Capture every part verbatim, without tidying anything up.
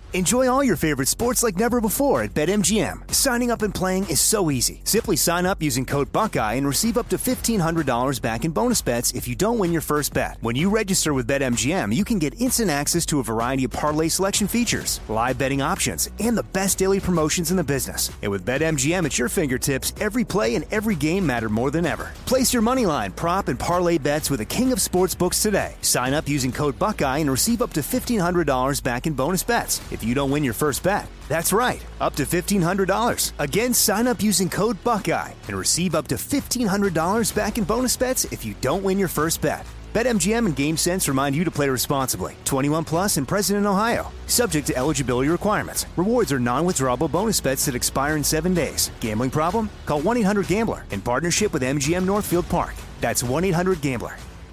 Enjoy all your favorite sports like never before at BetMGM. Signing up and playing is so easy. Simply sign up using code Buckeye and receive up to fifteen hundred dollars back in bonus bets if you don't win your first bet. When you register with BetMGM, you can get instant access to a variety of parlay selection features, live betting options, and the best daily promotions in the business. And with BetMGM at your fingertips, every play and every game matter more than ever. Place your moneyline, prop, and parlay bets with the king of sportsbooks today. Sign up using code Buckeye and receive up to fifteen hundred dollars back in bonus bets if you don't win your first bet. That's right, up to fifteen hundred dollars. Again, sign up using code Buckeye and receive up to fifteen hundred dollars back in bonus bets if you don't win your first bet. BetMGM and GameSense remind you to play responsibly. twenty-one plus and present in Ohio. Subject to eligibility requirements. Rewards are non-withdrawable bonus bets that expire in seven days. Gambling problem? Call one eight hundred gambler in partnership with M G M Northfield Park. That's one eight hundred gambler.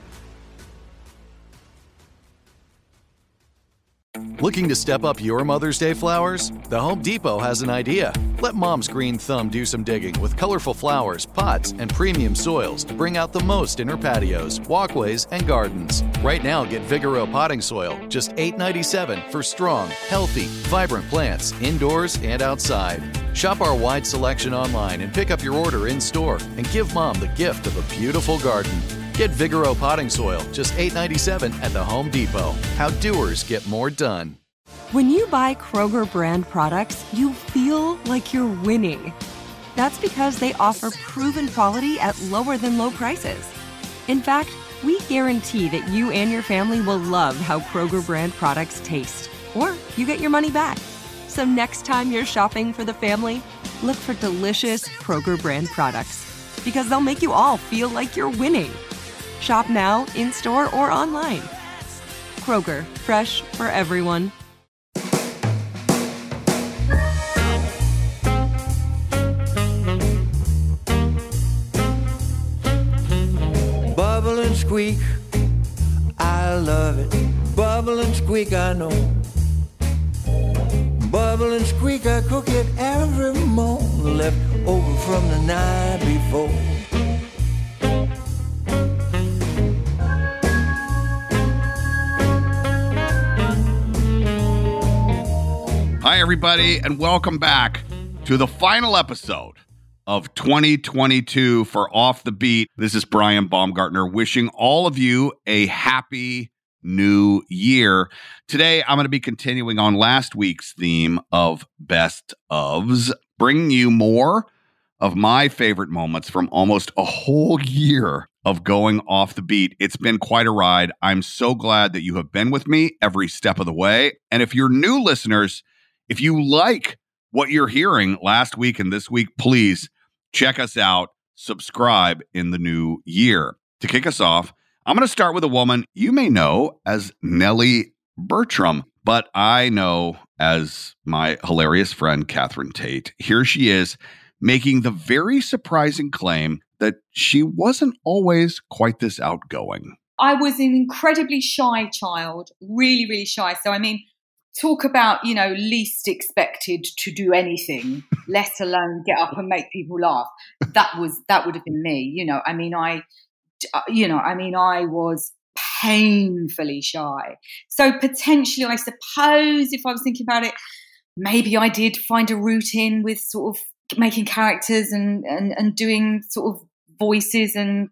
Looking to step up your Mother's Day flowers? The Home Depot has an idea. Let Mom's green thumb do some digging with colorful flowers, pots, and premium soils to bring out the most in her patios, walkways, and gardens. Right now, get Vigoro potting soil, just eight dollars and ninety-seven cents for strong, healthy, vibrant plants indoors and outside. Shop our wide selection online and pick up your order in-store and give Mom the gift of a beautiful garden. Get Vigoro potting soil, just eight dollars and ninety-seven cents at the Home Depot. How doers get more done. When you buy Kroger brand products, you feel like you're winning. That's because they offer proven quality at lower than low prices. In fact, we guarantee that you and your family will love how Kroger brand products taste, or you get your money back. So next time you're shopping for the family, look for delicious Kroger brand products, because they'll make you all feel like you're winning. Shop now, in-store, or online. Kroger, fresh for everyone. Bubble and squeak, I love it. Bubble and squeak, I know. Bubble and squeak, I cook it every morning, left over from the night before. Hi, everybody, and welcome back to the final episode of twenty twenty-two for Off the Beat. This is Brian Baumgartner wishing all of you a happy new year. Today, I'm going to be continuing on last week's theme of best ofs, bringing you more of my favorite moments from almost a whole year of going off the beat. It's been quite a ride. I'm so glad that you have been with me every step of the way. And if you're new listeners, if you like what you're hearing last week and this week, please check us out, subscribe in the new year. To kick us off, I'm going to start with a woman you may know as Nellie Bertram, but I know as my hilarious friend, Catherine Tate. Here she is making the very surprising claim that she wasn't always quite this outgoing. I was an incredibly shy child, really, really shy. So, I mean, talk about, you know, least expected to do anything, let alone get up and make people laugh. That was, that would have been me. You know, I mean, I, you know, I mean, I was painfully shy. So potentially, I suppose, if I was thinking about it, maybe I did find a route in with sort of making characters and, and, and doing sort of voices and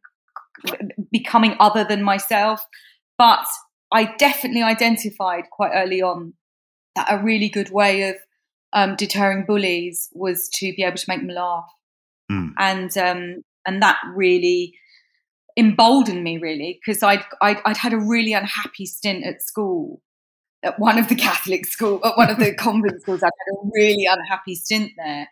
becoming other than myself. But I definitely identified quite early on that a really good way of um, deterring bullies was to be able to make them laugh. Mm. And um, and that really emboldened me, really, because I'd, I'd, I'd had a really unhappy stint at school, at one of the Catholic schools, at one of the convent schools. I'd had a really unhappy stint there.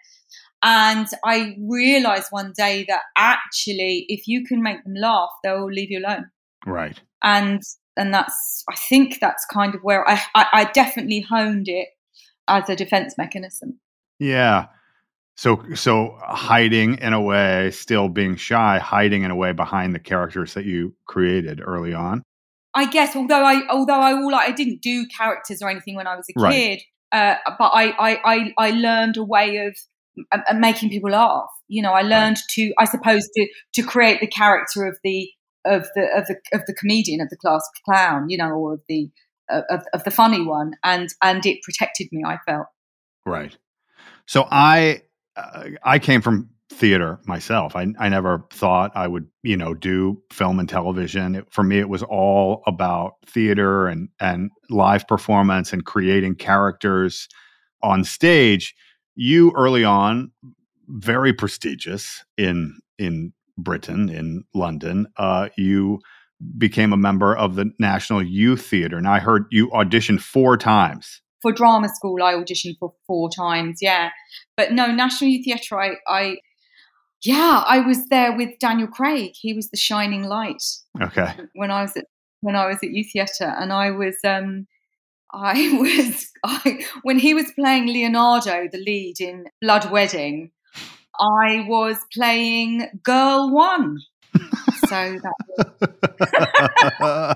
And I realised one day that actually, if you can make them laugh, they'll leave you alone. Right. And and that's, I think that's kind of where I, I, I definitely honed it as a defense mechanism. Yeah. So, so hiding in a way, still being shy, hiding in a way behind the characters that you created early on. I guess, although I, although I, all I didn't do characters or anything when I was a right. kid, uh, but I, I, I, I learned a way of uh, making people laugh. You know, I learned right. to, I suppose, to, to create the character of the, of the, of the, of the comedian, of the class clown, you know, or of the, of, of the funny one, and and it protected me, I felt. Right. So I uh, I came from theater myself. I I never thought I would, you know, do film and television. It, for me, it was all about theater and and live performance and creating characters on stage. You early on, very prestigious in in Britain, in London. Uh, you became a member of the National Youth Theatre. Now, I heard you auditioned four times. For drama school, I auditioned for four times, yeah. But no, National Youth Theatre, I, I, yeah, I was there with Daniel Craig. He was the shining light. Okay. When I was at when I was at Youth Theatre, and I was, um, I was, I when he was playing Leonardo, the lead in Blood Wedding, I was playing Girl One. So that was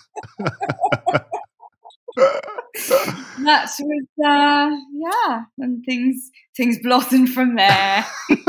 that was uh, yeah, and things things blossomed from there.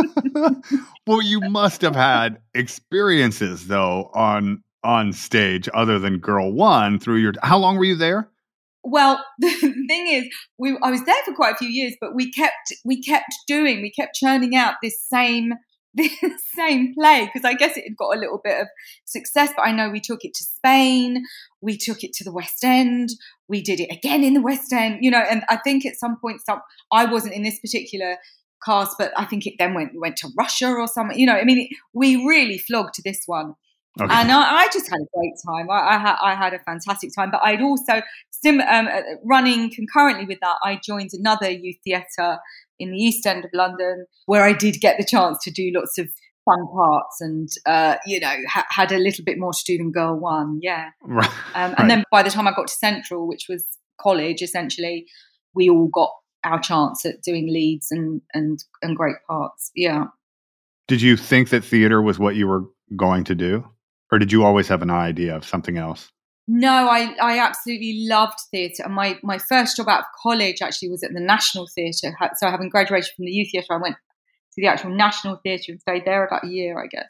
Well, you must have had experiences though on on stage other than Girl One through your. How long were you there? Well, the thing is, we I was there for quite a few years, but we kept we kept doing, we kept churning out this same this same play, because I guess it had got a little bit of success. But I know we took it to Spain, we took it to the West End, we did it again in the West End, you know. And I think at some point, some I wasn't in this particular cast, but I think it then went went to Russia or something. You know, I mean, it, we really flogged to this one. Okay. And I, I just had a great time. I, I, ha, I had a fantastic time. But I'd also, sim, um, running concurrently with that, I joined another youth theatre in the East End of London, where I did get the chance to do lots of fun parts and, uh, you know, ha- had a little bit more to do than Girl One, yeah. Right. Um, and right. then by the time I got to Central, which was college, essentially, we all got our chance at doing leads and, and, and great parts, yeah. Did you think that theatre was what you were going to do? Or did you always have an idea of something else? No, I, I absolutely loved theatre. And my, my first job out of college actually was at the National Theatre. So having graduated from the Youth Theatre, I went to the actual National Theatre and stayed there about a year, I guess.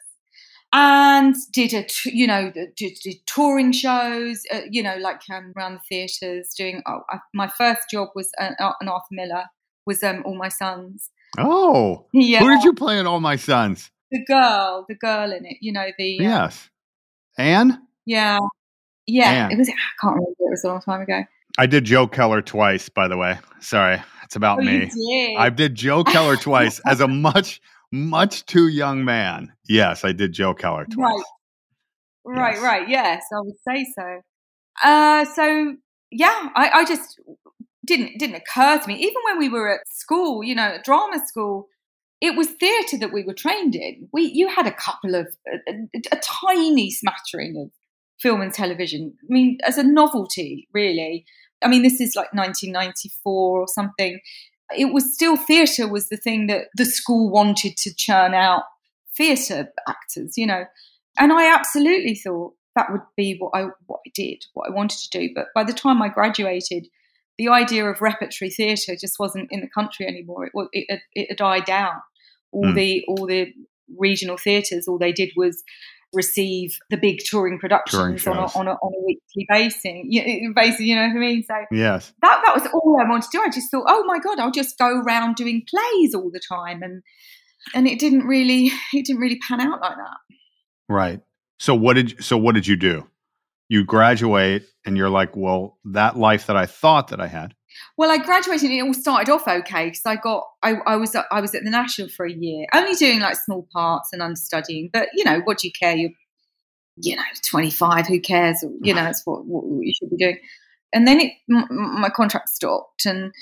And did, a, you know, did, did touring shows, uh, you know, like um, around the theatres. Doing oh, I, my first job was an, an Arthur Miller, was um, All My Sons. Oh, yeah. Who did you play in All My Sons? The girl, the girl in it, you know, the... Um, yes. Anne? Yeah. Yeah. Anne. It was, I can't remember, it was a long time ago. I did Joe Keller twice, by the way. Sorry, it's about oh, me. You did. I did Joe Keller twice as a much, much too young man. Yes, I did Joe Keller twice. Right, right, yes. right. Yes, I would say so. Uh, so, yeah, I, I just didn't didn't occur to me. Even when we were at school, you know, at drama school, it was theatre that we were trained in. We, you had a couple of, a, a, a tiny smattering of film and television. I mean, as a novelty, really. I mean, this is like nineteen ninety-four or something. It was still theatre was the thing that the school wanted to churn out theatre actors, you know. And I absolutely thought that would be what I what I did, what I wanted to do. But by the time I graduated, the idea of repertory theatre just wasn't in the country anymore. It it, it had died down. All mm. the all the regional theatres, all they did was receive the big touring productions touring on, a, on, a, on a weekly basis. You, basis, you know what I mean? So yes, that that was all I wanted to do. I just thought, oh my God, I'll just go around doing plays all the time, and and it didn't really it didn't really pan out like that. Right. So what did so what did you do? You graduate and you're like, well, that life that I thought that I had. Well, I graduated and it all started off okay because I got I, I was I was at the National for a year, only doing like small parts and understudying. But you know, what do you care? You're you know twenty-five. Who cares? You know, it's what, what you should be doing. And then it m- my contract stopped, and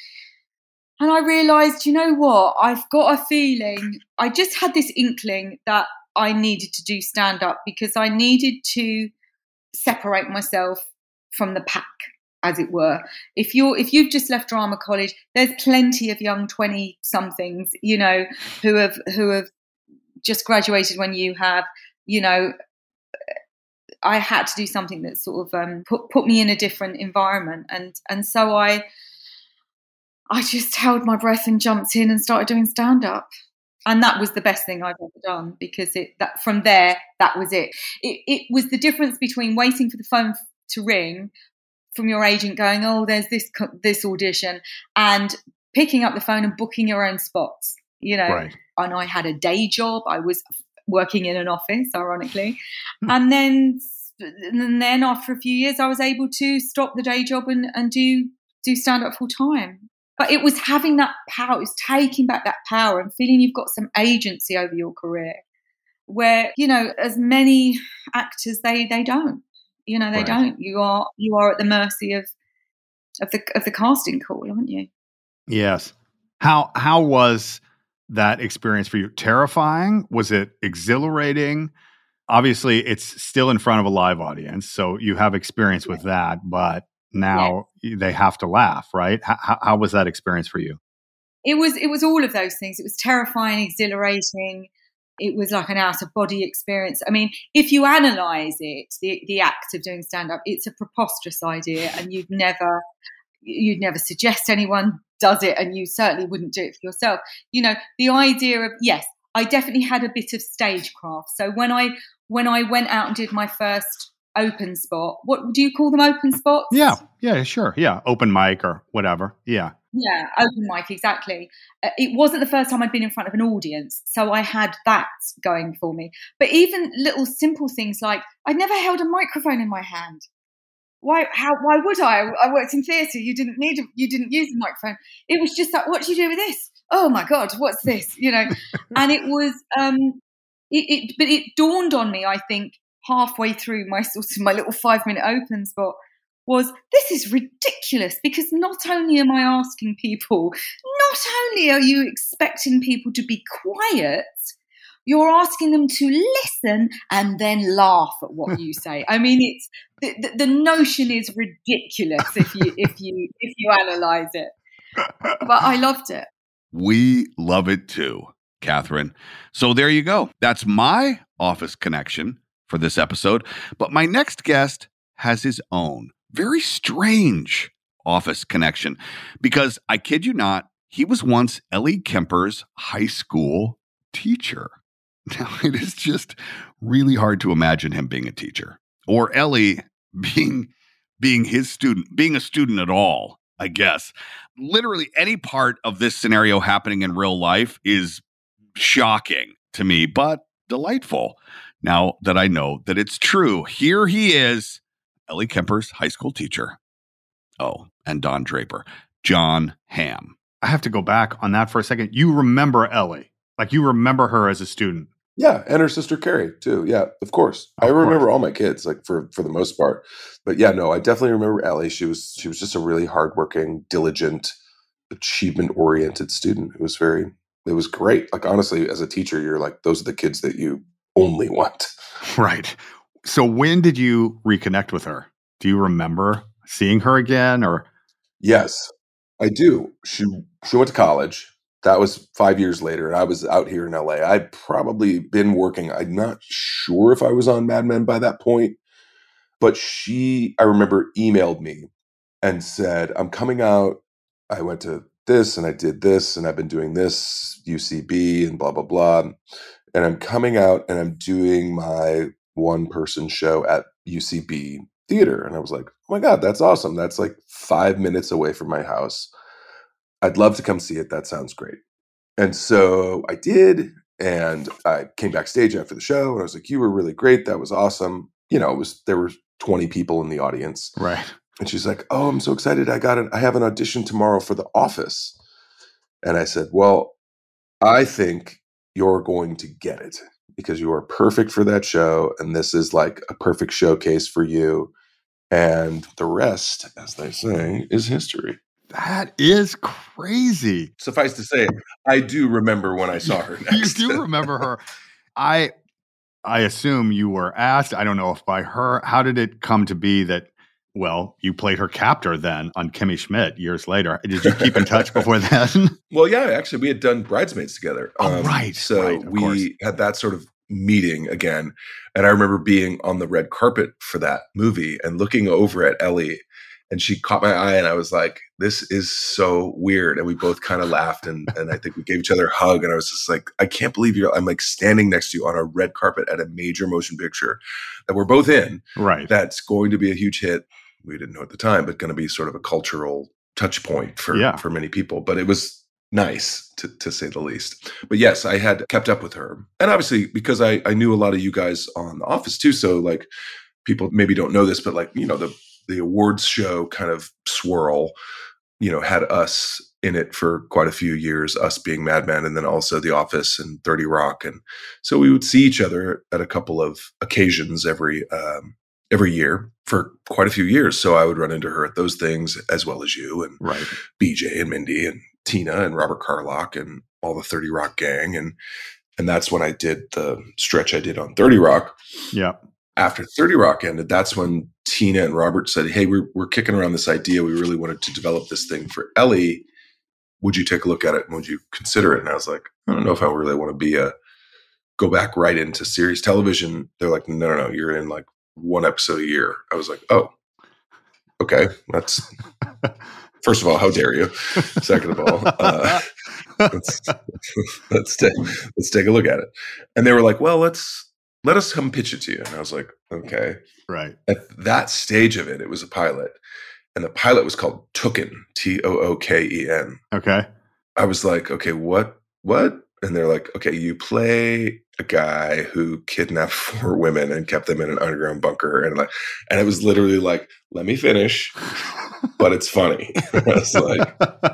and I realised, you know what? I've got a feeling. I just had this inkling that I needed to do stand up because I needed to separate myself from the pack, as it were. If you're if you've just left drama college, there's plenty of young twenty somethings, you know, who have who have just graduated when you have, you know. I had to do something that sort of um, put put me in a different environment, and and so I I just held my breath and jumped in and started doing stand up. And that was the best thing I've ever done because it that from there, that was it. It, it was the difference between waiting for the phone to ring from your agent going, oh, there's this this audition, and picking up the phone and booking your own spots, you know. Right. And I had a day job. I was working in an office, ironically. and then and then after a few years, I was able to stop the day job and, and do, do stand-up full-time. But it was having that power, it was taking back that power and feeling you've got some agency over your career where, you know, as many actors, they they don't. You know, they Right. don't. You are you are at the mercy of of the of the casting call, aren't you? Yes. How how was that experience for you? Terrifying? Was it exhilarating? Obviously, it's still in front of a live audience, so you have experience with that, but now they have to laugh, right? How, how was that experience for you? It was it was all of those things. It was terrifying, exhilarating. It was like an out-of-body experience. I mean, if you analyse it, the the act of doing stand-up, it's a preposterous idea, and you'd never you'd never suggest anyone does it, and you certainly wouldn't do it for yourself. You know, the idea of, yes, I definitely had a bit of stagecraft. So when I when I went out and did my first open spot, what do you call them, open spots? Yeah, yeah, sure. Yeah, open mic or whatever. Yeah. Yeah, open mic, exactly. Uh, it wasn't the first time I'd been in front of an audience, so I had that going for me. But even little simple things like I'd never held a microphone in my hand. Why? How? Why would I? I worked in theatre. You didn't need. A, you didn't use a microphone. It was just like, what do you do with this? Oh my God, what's this? You know. And it was. Um, it, it. But it dawned on me, I think, halfway through my sort of my little five minute open spot, was this is ridiculous, because not only am I asking people, not only are you expecting people to be quiet, you're asking them to listen and then laugh at what you say. I mean, it's the, the, the notion is ridiculous if you if you if you analyze it. But I loved it. We love it too, Catherine. So there you go. That's my office connection for this episode. But my next guest has his own very strange office connection, because I kid you not, he was once Ellie Kemper's high school teacher. Now, it is just really hard to imagine him being a teacher, or Ellie being being his student, being a student at all, I guess. Literally any part of this scenario happening in real life is shocking to me, but delightful now that I know that it's true. Here he is, Ellie Kemper's high school teacher. Oh, and Don Draper, Jon Hamm. I have to go back on that for a second. You remember Ellie. Like, you remember her as a student. Yeah, and her sister Carrie too. Yeah, of course. Of I remember course. all my kids, like for for the most part. But yeah, no, I definitely remember Ellie. She was she was just a really hardworking, diligent, achievement-oriented student. It was very, it was great. Like, honestly, as a teacher, you're like, those are the kids that you only want. Right. So when did you reconnect with her? Do you remember seeing her again, or? Yes, I do. She she went to college. That was five years later, and I was out here in L A. I'd probably been working. I'm not sure if I was on Mad Men by that point, but she, I remember, emailed me and said, I'm coming out. I went to this, and I did this, and I've been doing this, U C B, and blah, blah, blah. And I'm coming out, and I'm doing my one-person show at U C B Theater. And I was like, oh my God, that's awesome. That's like five minutes away from my house. I'd love to come see it. That sounds great. And so I did. And I came backstage after the show and I was like, you were really great. That was awesome. You know, it was, there were twenty people in the audience. Right. And she's like, oh, I'm so excited. I got an, I have an audition tomorrow for The Office. And I said, well, I think you're going to get it because you are perfect for that show. And this is like a perfect showcase for you. And the rest, as they say, is history. That is crazy. Suffice to say, I do remember when I saw her next. You do remember her. I I assume you were asked, I don't know if by her, how did it come to be that, well, you played her captor then on Kimmy Schmidt years later? Did you keep in touch before then? Well, yeah, actually, we had done Bridesmaids together. Oh, um, right. So right, we course. had that sort of meeting again. And I remember being on the red carpet for that movie and looking over at Ellie. And she caught my eye and I was like, this is so weird. And we both kind of laughed and, and I think we gave each other a hug. And I was just like, I can't believe you're, I'm like standing next to you on a red carpet at a major motion picture that we're both in. Right. That's going to be a huge hit. we didn't know at the time, but going to be sort of a cultural touch point for, Yeah. for many people. But it was nice to, to say the least. But yes, I had kept up with her. And obviously because I, I knew a lot of you guys on The Office too. So like people maybe don't know this, but like, you know, the, the awards show kind of swirl, you know, had us in it for quite a few years, us being Mad Men, and then also The Office and thirty Rock. And so we would see each other at a couple of occasions every, um, every year for quite a few years. So I would run into her at those things as well as you and Right. B J and Mindy and Tina and Robert Carlock and all the thirty Rock gang. And, and that's when I did the stretch I did on thirty Rock. Yeah. After thirty Rock ended, that's when Tina and Robert said, hey, we're, we're kicking around this idea. We really wanted to develop this thing for Ellie. Would you take a look at it and would you consider it? And I was like, I don't know if I really want to be a, go back right into series television. They're like, no, no, no, you're in like one episode a year. I was like, oh, okay. That's, first of all, how dare you? Second of all, uh, let's, let's, take, let's take a look at it. And they were like, well, let's, let us come pitch it to you. And I was like, okay. Right. At that stage of it, it was a pilot. And the pilot was called Tooken, T O O K E N. Okay. I was like, okay, what, what? And they're like, okay, you play a guy who kidnapped four women and kept them in an underground bunker. And like, and it was literally like, let me finish, but it's funny. I was like,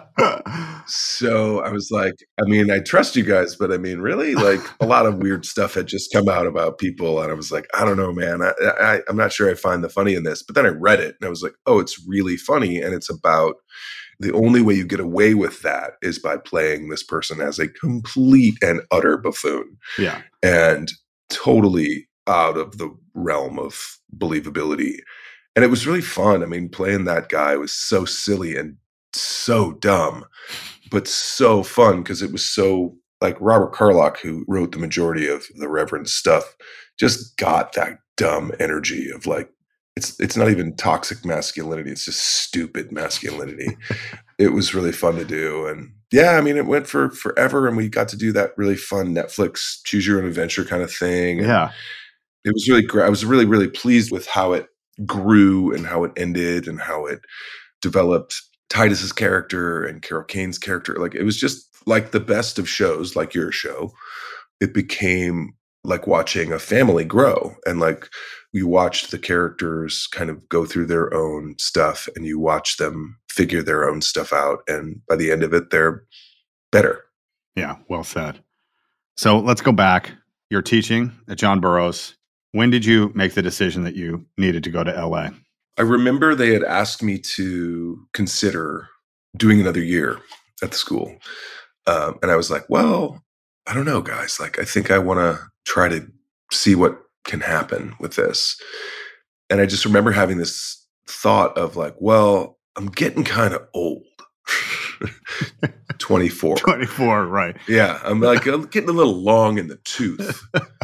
so I was like, I mean, I trust you guys, but I mean, really, like a lot of weird stuff had just come out about people. And I was like, I don't know, man, I, I, I'm not sure I find the funny in this, but then I read it and I was like, oh, it's really funny. And it's about the only way you get away with that is by playing this person as a complete and utter buffoon. Yeah. And totally out of the realm of believability. And it was really fun. I mean, playing that guy was so silly and so dumb, but so fun because it was so like Robert Carlock, who wrote the majority of the Reverend stuff, just got that dumb energy of like, It's it's not even toxic masculinity. It's just stupid masculinity. It was really fun to do. And yeah, I mean, it went for forever. And we got to do that really fun Netflix choose your own adventure kind of thing. And Yeah. it was really great. I was really, really pleased with how it grew and how it ended and how it developed Titus's character and Carol Kane's character. Like it was just like the best of shows, like your show. It became like watching a family grow, and like you watched the characters kind of go through their own stuff and you watch them figure their own stuff out. And by the end of it, they're better. Yeah. Well said. So let's go back. You're teaching at John Burroughs. When did you make the decision that you needed to go to L A? I remember they had asked me to consider doing another year at the school. Um, and I was like, well, I don't know, guys. Like, I think I want to try to see what can happen with this. And I just remember having this thought of like, well, I'm getting kind of old. twenty-four. twenty-four, right. Yeah. I'm like, I'm getting a little long in the tooth.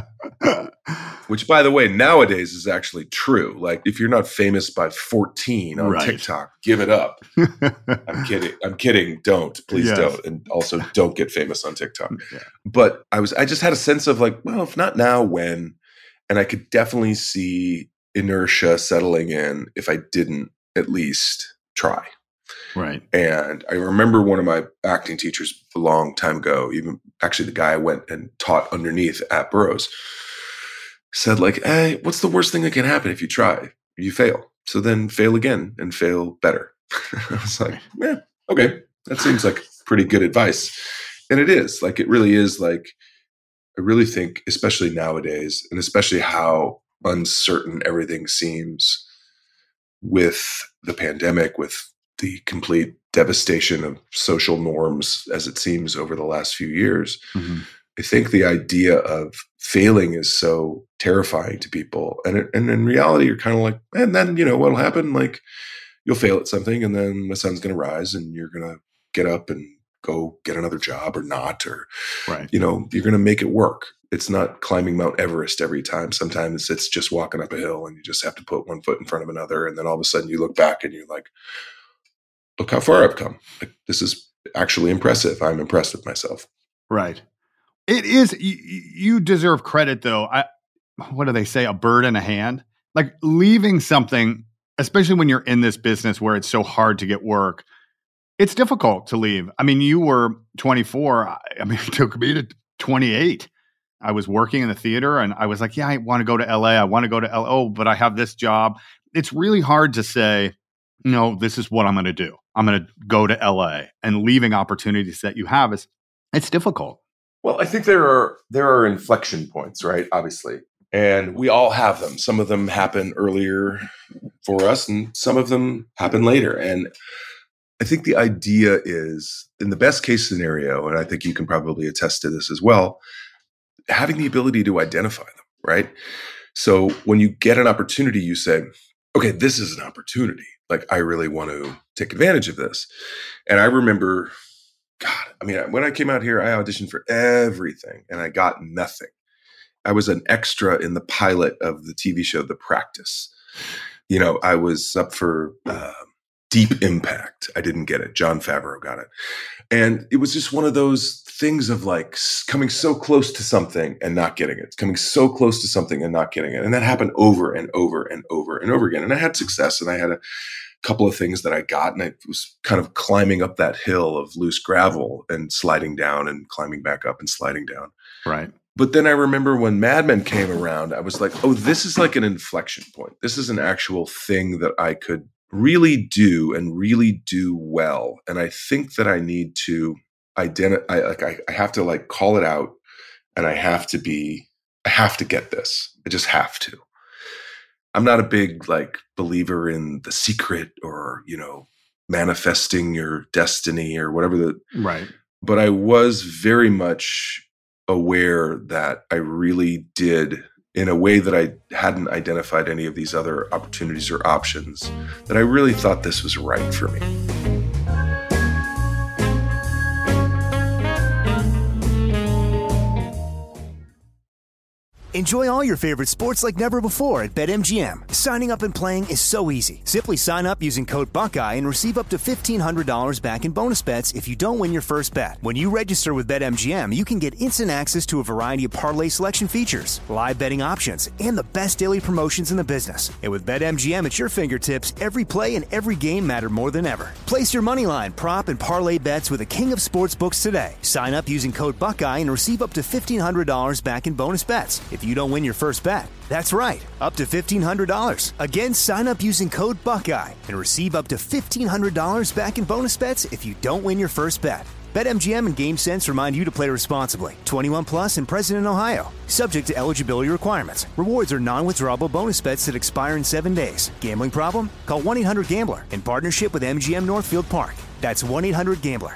Which, by the way, nowadays is actually true. Like, if you're not famous by fourteen on Right. TikTok, give it up. I'm kidding. I'm kidding. Don't. Please Yes. don't. And also, don't get famous on TikTok. Yeah. But I was, I just had a sense of like, well, if not now, when? And I could definitely see inertia settling in if I didn't at least try. Right. And I remember one of my acting teachers a long time ago, even actually the guy I went and taught underneath at Burroughs, said like, hey, what's the worst thing that can happen if you try? You fail. So then fail again and fail better. I was like, yeah, okay. That seems like pretty good advice. And it is. Like, it really is like, I really think, especially nowadays, and especially how uncertain everything seems with the pandemic, with the complete devastation of social norms as it seems over the last few years. Mm-hmm. I think the idea of failing is so terrifying to people. And, it, and in reality, you're kind of like, and then, you know, what'll happen? Like, you'll fail at something and then the sun's going to rise and you're going to get up and go get another job or not, or, Right. you know, you're going to make it work. It's not climbing Mount Everest every time. Sometimes it's just walking up a hill and you just have to put one foot in front of another. And then all of a sudden you look back and you're like, look how far I've come. Like, this is actually impressive. I'm impressed with myself. Right. It is. You, you deserve credit, though. I, what do they say? A bird in a hand. Like leaving something especially when you're in this business where it's so hard to get work, it's difficult to leave. I mean, you were twenty-four. I mean, it took me to twenty-eight. I was working in the theater and I was like, yeah, I want to go to L A. I want to go to L A. Oh, but I have this job. It's really hard to say, no, this is what I'm going to do. I'm going to go to L A, and leaving opportunities that you have is, it's difficult. Well, I think there are, there are inflection points, right? Obviously. And we all have them. Some of them happen earlier for us and some of them happen later. And I think the idea is, in the best case scenario, and I think you can probably attest to this as well, having the ability to identify them, right? So when you get an opportunity, you say, okay, this is an opportunity. Like, I really want to take advantage of this. And I remember, God, I mean, when I came out here, I auditioned for everything and I got nothing. I was an extra in the pilot of the T V show, The Practice. You know, I was up for uh, Deep Impact. I didn't get it. Jon Favreau got it. And it was just one of those things of like coming so close to something and not getting it, coming so close to something and not getting it. And that happened over and over and over and over again. And I had success and I had a couple of things that I got, and I was kind of climbing up that hill of loose gravel and sliding down and climbing back up and sliding down. Right. But then I remember when Mad Men came around, I was like, oh, this is like an inflection point. This is an actual thing that I could really do and really do well. And I think that I need to identify, like I, I have to like call it out, and I have to be, I have to get this. I just have to. I'm not a big like believer in The Secret or, you know, manifesting your destiny or whatever the, right. But I was very much aware that I really did, in a way that I hadn't identified any of these other opportunities or options, that I really thought this was right for me. Enjoy all your favorite sports like never before at BetMGM. Signing up and playing is so easy. Simply sign up using code Buckeye and receive up to fifteen hundred dollars back in bonus bets if you don't win your first bet. When you register with BetMGM, you can get instant access to a variety of parlay selection features, live betting options, and the best daily promotions in the business. And with BetMGM at your fingertips, every play and every game matter more than ever. Place your moneyline, prop, and parlay bets with the king of sportsbooks today. Sign up using code Buckeye and receive up to fifteen hundred dollars back in bonus bets if you don't win your first bet. That's right, up to fifteen hundred dollars. Again, sign up using code Buckeye and receive up to fifteen hundred dollars back in bonus bets if you don't win your first bet. BetMGM and GameSense remind you to play responsibly. twenty-one plus and present in Ohio. Subject to eligibility requirements. Rewards are non-withdrawable bonus bets that expire in seven days. Gambling problem? Call one eight hundred gambler in partnership with M G M Northfield Park. That's one eight hundred gambler.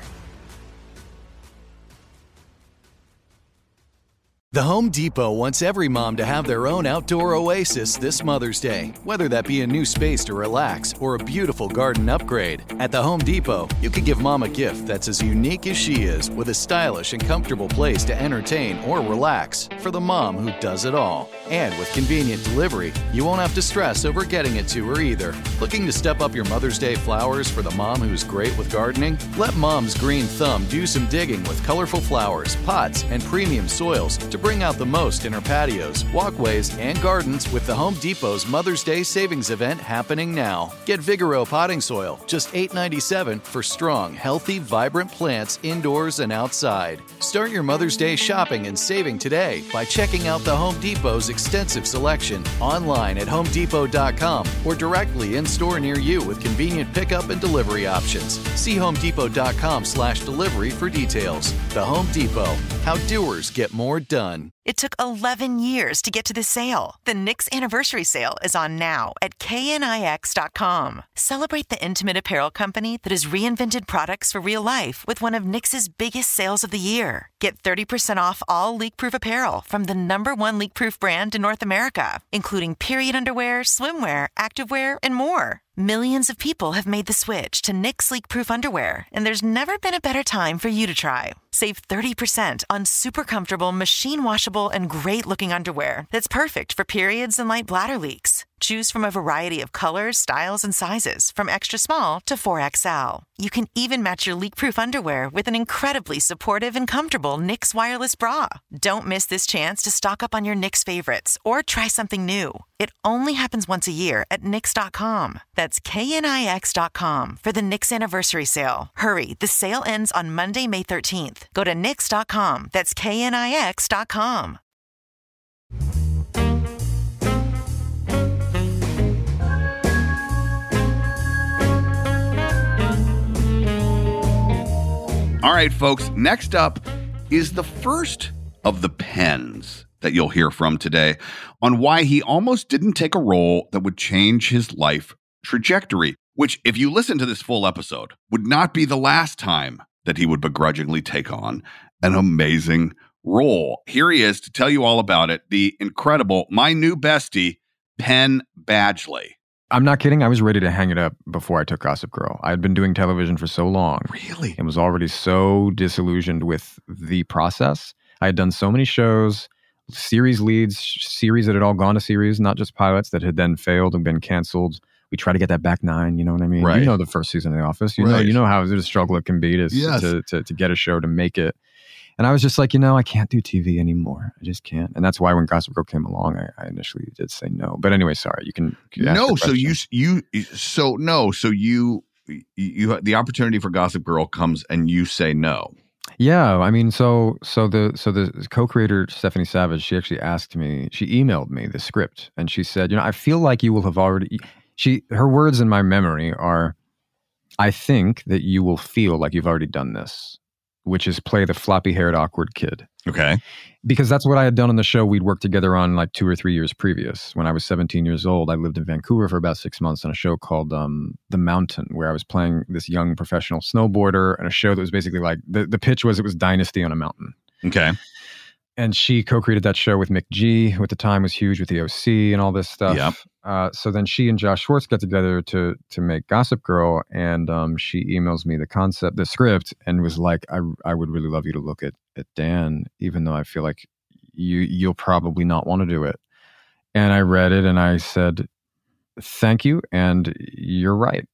The Home Depot wants every mom to have their own outdoor oasis this Mother's Day, whether that be a new space to relax or a beautiful garden upgrade. At the Home Depot, you can give mom a gift that's as unique as she is, with a stylish and comfortable place to entertain or relax for the mom who does it all. And with convenient delivery, you won't have to stress over getting it to her either. Looking to step up your Mother's Day flowers for the mom who's great with gardening? Let Mom's Green Thumb do some digging with colorful flowers, pots, and premium soils to bring out the most in her patios, walkways, and gardens with the Home Depot's Mother's Day Savings Event happening now. Get Vigoro potting soil, just eight dollars and ninety-seven cents for strong, healthy, vibrant plants indoors and outside. Start your Mother's Day shopping and saving today by checking out the Home Depot's extensive selection online at home depot dot com or directly in store near you with convenient pickup and delivery options. See home depot dot com slash delivery for details. The Home Depot, how doers get more done. It took eleven years to get to this sale. The Knix Anniversary Sale is on now at K N I X dot com. Celebrate the intimate apparel company that has reinvented products for real life with one of Knix's biggest sales of the year. Get thirty percent off all leak-proof apparel from the number one leak-proof brand in North America, including period underwear, swimwear, activewear, and more. Millions of people have made the switch to Knix leak-proof underwear, and there's never been a better time for you to try. Save thirty percent on super comfortable, machine-washable, and great-looking underwear that's perfect for periods and light bladder leaks. Choose from a variety of colors, styles, and sizes, from extra small to four X L. You can even match your leak-proof underwear with an incredibly supportive and comfortable Knix wireless bra. Don't miss this chance to stock up on your Knix favorites or try something new. It only happens once a year at Knix dot com. That's K N I X dot com for the Knix anniversary sale. Hurry, the sale ends on Monday, May thirteenth. Go to Knix dot com. That's K N I X dot com. All right, folks, next up is the first of the Penns that you'll hear from today on why he almost didn't take a role that would change his life trajectory, which, if you listen to this full episode, would not be the last time that he would begrudgingly take on an amazing role. Here he is to tell you all about it, the incredible, my new bestie, Penn Badgley. I'm not kidding. I was ready to hang it up before I took Gossip Girl. I had been doing television for so long. Really? And was already so disillusioned with the process. I had done so many shows, series leads, series that had all gone to series, not just pilots that had then failed and been canceled. We try to get that back nine, you know what I mean? Right. You know the first season of The Office. You Right. know you know how a struggle it can be to, Yes. to, to, to get a show to make it. And I was just like, you know, I can't do T V anymore. I just can't. And that's why when Gossip Girl came along, I, I initially did say no. But anyway, sorry. You can, you can ask No, the so question. you you so no, so you you the opportunity for Gossip Girl comes and you say no. Yeah, I mean, so so the so the co-creator Stephanie Savage, she actually asked me, she emailed me the script, and she said, you know, I feel like you will have already. She her words in my memory are, I think that you will feel like you've already done this, which is play the floppy-haired awkward kid. Okay. Because that's what I had done on the show we'd worked together on like two or three years previous. When I was seventeen years old, I lived in Vancouver for about six months on a show called um, The Mountain, where I was playing this young professional snowboarder, and a show that was basically like, the, the pitch was it was Dynasty on a mountain. Okay. And she co-created that show with Mick G, who at the time was huge with the O C and all this stuff. Yep. Uh, so then she and Josh Schwartz got together to to make Gossip Girl, and um, she emails me the concept, the script, and was like, I I would really love you to look at at Dan, even though I feel like you you'll probably not want to do it. And I read it, and I said, thank you, and you're right.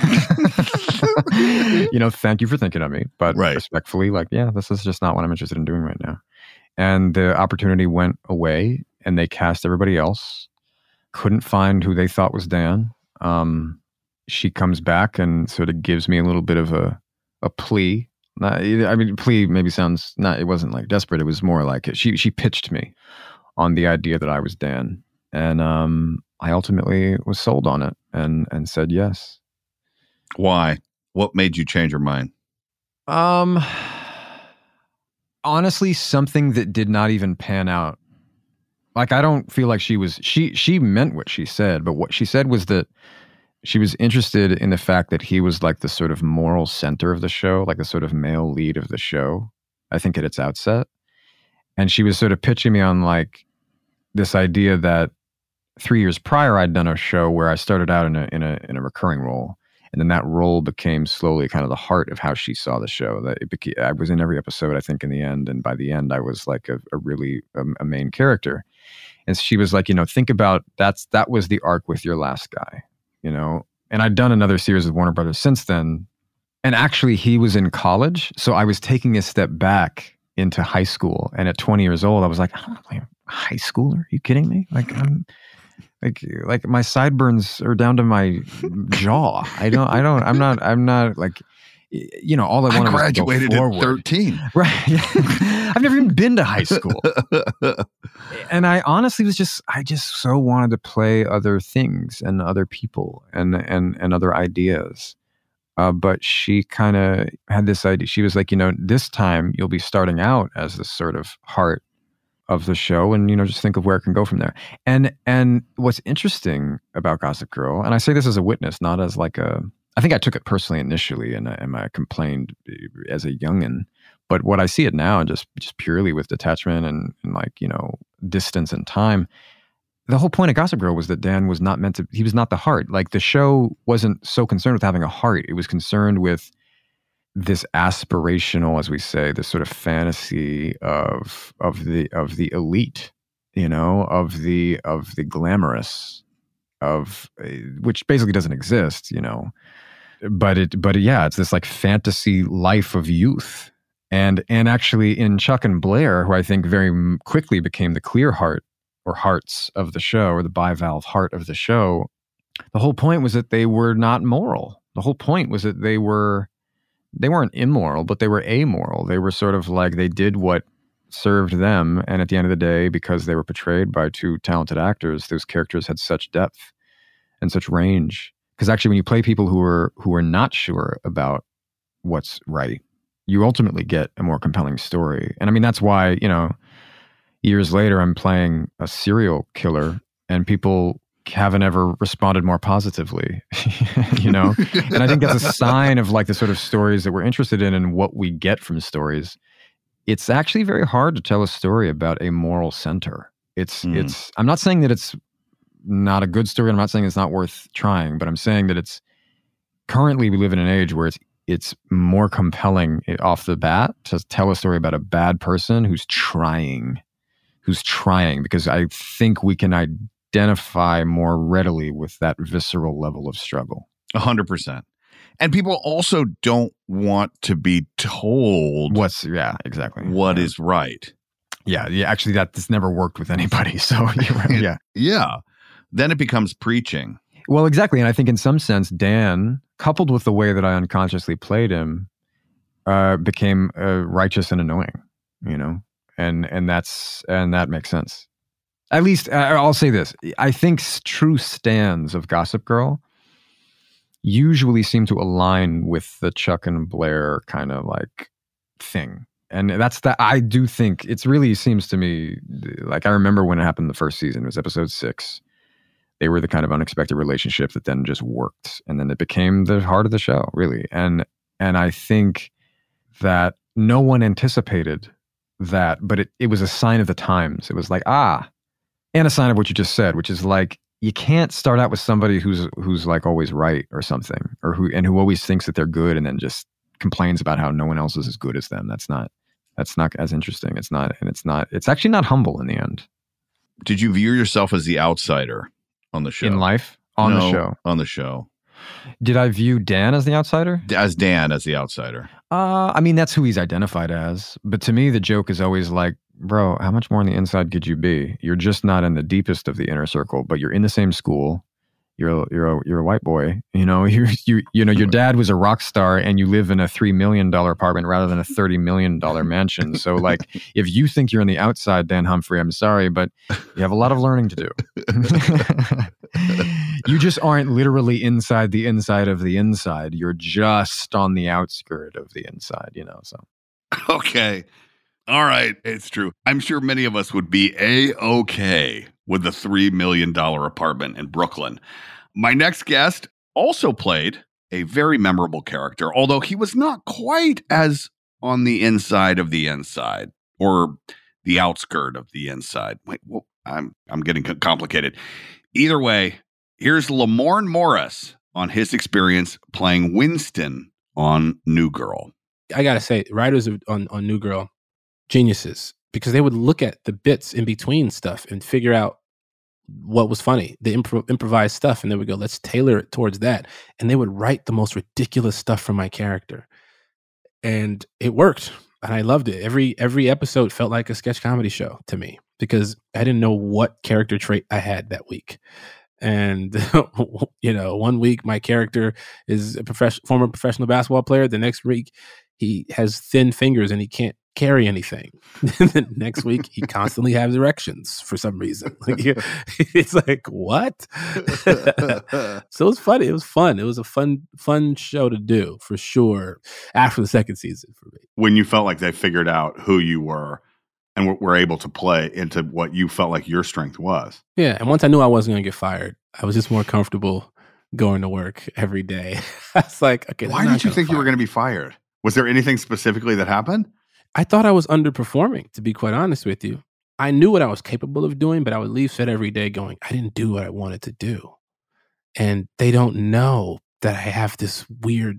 You know, thank you for thinking of me, but Right. respectfully, like, yeah, this is just not what I'm interested in doing right now. And the opportunity went away, and they cast everybody else. Couldn't find who they thought was Dan. Um, she comes back and sort of gives me a little bit of a a plea. Not, I mean, plea maybe sounds not. It wasn't like desperate. It was more like she she pitched me on the idea that I was Dan, and um, I ultimately was sold on it and and said yes. Why? What made you change your mind? Um, honestly, something that did not even pan out. Like, I don't feel like she was, she, she meant what she said, but what she said was that she was interested in the fact that he was like the sort of moral center of the show, like the sort of male lead of the show, I think at its outset. And she was sort of pitching me on like this idea that three years prior, I'd done a show where I started out in a, in a, in a recurring role. And then that role became slowly kind of the heart of how she saw the show. That it became, I was in every episode, I think, in the end. And by the end, I was like a, a really a, a main character. And she was like, you know, think about that's that was the arc with your last guy, you know. And I'd done another series with Warner Brothers since then. And actually, he was in college, so I was taking a step back into high school. And at twenty years old, I was like, I don't want to play a high schooler. Are you kidding me? Like I'm. Like, like my sideburns are down to my jaw. I don't, I don't, I'm not, I'm not like, you know, all I want I graduated at thirteen. Right. I've never even been to high school. And I honestly was just, I just so wanted to play other things and other people and, and, and other ideas. Uh, but she kind of had this idea. She was like, you know, this time you'll be starting out as this sort of heart of the show, and you know, just think of where it can go from there. And and what's interesting about Gossip Girl, and I say this as a witness, not as like a. I think I took it personally initially, and I, and I complained as a youngin. But what I see it now, and just just purely with detachment and, and like you know distance and time, the whole point of Gossip Girl was that Dan was not meant to. He was not the heart. Like the show wasn't so concerned with having a heart. It was concerned with this aspirational, as we say, this sort of fantasy of of the of the elite, you know, of the of the glamorous, of which basically doesn't exist, you know. But it, but yeah, it's this like fantasy life of youth. And and actually in Chuck and Blair, who I think very quickly became the clear heart or hearts of the show, or the bivalve heart of the show, the whole point was that they were not moral. The whole point was that they were, they weren't immoral, but they were amoral. They were sort of like, they did what served them. And at the end of the day, because they were portrayed by two talented actors, those characters had such depth and such range. Because actually when you play people who are, who are not sure about what's right, you ultimately get a more compelling story. And I mean, that's why, you know, years later, I'm playing a serial killer and people haven't ever responded more positively, you know? And I think that's a sign of like the sort of stories that we're interested in and what we get from stories. It's actually very hard to tell a story about a moral center. It's, mm. it's, I'm not saying that it's not a good story. I'm not saying it's not worth trying, but I'm saying that it's, currently we live in an age where it's, it's more compelling off the bat to tell a story about a bad person who's trying, who's trying, because I think we can identify more readily with that visceral level of struggle. A hundred percent. And people also don't want to be told what's, yeah, exactly. what yeah. is right. Yeah. Yeah. Actually, that that's never worked with anybody. So you're right. yeah. Yeah. Then it becomes preaching. Well, exactly. And I think in some sense, Dan, coupled with the way that I unconsciously played him, uh, became uh, righteous and annoying, you know, and and that's and that makes sense. At least uh, I'll say this: I think true stans of Gossip Girl usually seem to align with the Chuck and Blair kind of like thing, and that's that. I do think it's really seems to me like I remember when it happened the first season. It was episode six. They were the kind of unexpected relationship that then just worked. And then it became the heart of the show, really. And and I think that no one anticipated that, but it, it was a sign of the times. It was like, ah, and a sign of what you just said, which is like, you can't start out with somebody who's who's like always right or something, or who and who always thinks that they're good and then just complains about how no one else is as good as them. That's not that's not as interesting. It's not, and it's not, it's actually not humble in the end. Did you view yourself as the outsider on the show? In life? On no, the show. On the show. Did I view Dan as the outsider? As Dan, as the outsider. Uh, I mean, that's who he's identified as. But to me, the joke is always like, bro, how much more on the inside could you be? You're just not in the deepest of the inner circle, but you're in the same school. You're you're a, you're a white boy. You know, you you you know, your dad was a rock star, and you live in a three million dollar apartment rather than a thirty million dollar mansion. So, like, if you think you're on the outside, Dan Humphrey, I'm sorry, but you have a lot of learning to do. You just aren't literally inside the inside of the inside. You're just on the outskirt of the inside. You know, so okay. All right, it's true. I'm sure many of us would be A-okay with the three million dollar apartment in Brooklyn. My next guest also played a very memorable character, although he was not quite as on the inside of the inside or the outskirt of the inside. Wait, well, I'm I'm getting complicated. Either way, here's Lamorne Morris on his experience playing Winston on New Girl. I gotta say, writers on, on New Girl, geniuses, because they would look at the bits in between stuff and figure out what was funny, the impro- improvised stuff, and they would go, let's tailor it towards that. And they would write the most ridiculous stuff for my character. And it worked. And I loved it. Every every episode felt like a sketch comedy show to me, because I didn't know what character trait I had that week. And, you know, one week my character is a profession- former professional basketball player. The next week he has thin fingers and he can't carry anything. The next week he constantly has erections for some reason. Like, it's like, what? So it was funny. It was fun. It was a fun, fun show to do for sure after the second season for me. When you felt like they figured out who you were and were able to play into what you felt like your strength was. Yeah. And once I knew I wasn't going to get fired, I was just more comfortable going to work every day. I was like, okay. Why did you think you were going to be fired? Was there anything specifically that happened? I thought I was underperforming, to be quite honest with you. I knew what I was capable of doing, but I would leave set every day going, I didn't do what I wanted to do. And they don't know that I have this weird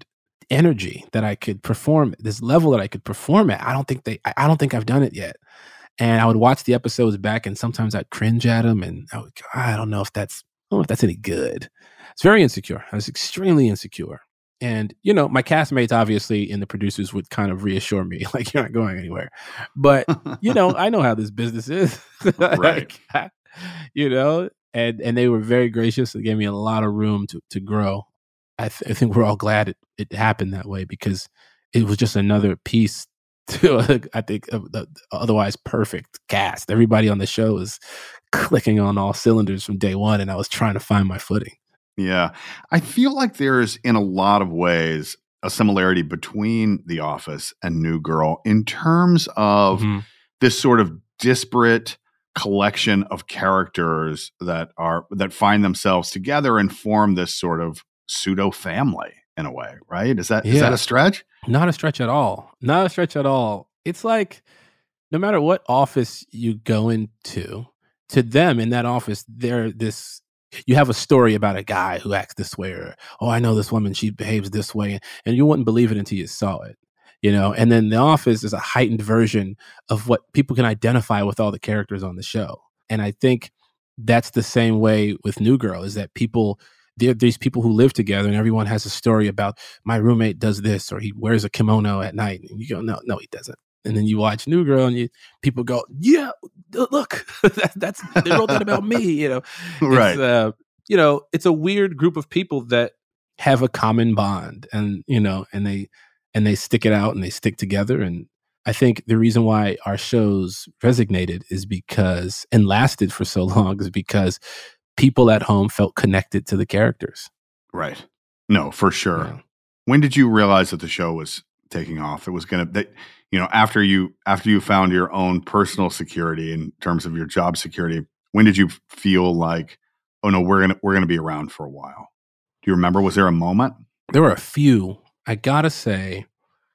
energy that I could perform, this level that I could perform at. I don't think they, I, I don't think I've done it yet. And I would watch the episodes back, and sometimes I'd cringe at them, and I would go, I don't know if that's, I don't know if that's any good. It's very insecure. I was extremely insecure. And, you know, my castmates, obviously, and the producers would kind of reassure me, like, you're not going anywhere. But, you know, I know how this business is. Right. Like, you know, and, and they were very gracious. They gave me a lot of room to, to grow. I, th- I think we're all glad it, it happened that way, because it was just another piece to, I think, of the otherwise perfect cast. Everybody on the show was clicking on all cylinders from day one, and I was trying to find my footing. Yeah. I feel like there's, in a lot of ways, a similarity between The Office and New Girl in terms of mm-hmm. this sort of disparate collection of characters that are that find themselves together and form this sort of pseudo family in a way, right? Is that yeah. is that a stretch? Not a stretch at all. Not a stretch at all. It's like no matter what office you go into, to them in that office, they're this. You have a story about a guy who acts this way, or, oh, I know this woman, she behaves this way, and you wouldn't believe it until you saw it, you know? And then The Office is a heightened version of what people can identify with all the characters on the show. And I think that's the same way with New Girl, is that people, there these people who live together, and everyone has a story about, my roommate does this, or he wears a kimono at night. And you go, no, no, he doesn't. And then you watch New Girl, and you people go, yeah, look, that, that's they wrote that about me, you know. Right. It's, uh, you know, it's a weird group of people that have a common bond, and you know, and they and they stick it out and they stick together. And I think the reason why our shows resonated is because and lasted for so long is because people at home felt connected to the characters. Right. No, for sure. Yeah. When did you realize that the show was taking off? It was going to, that, you know, after you, after you found your own personal security in terms of your job security, when did you feel like, oh no, we're going to, we're going to be around for a while? Do you remember? Was there a moment? There were a few. I gotta say,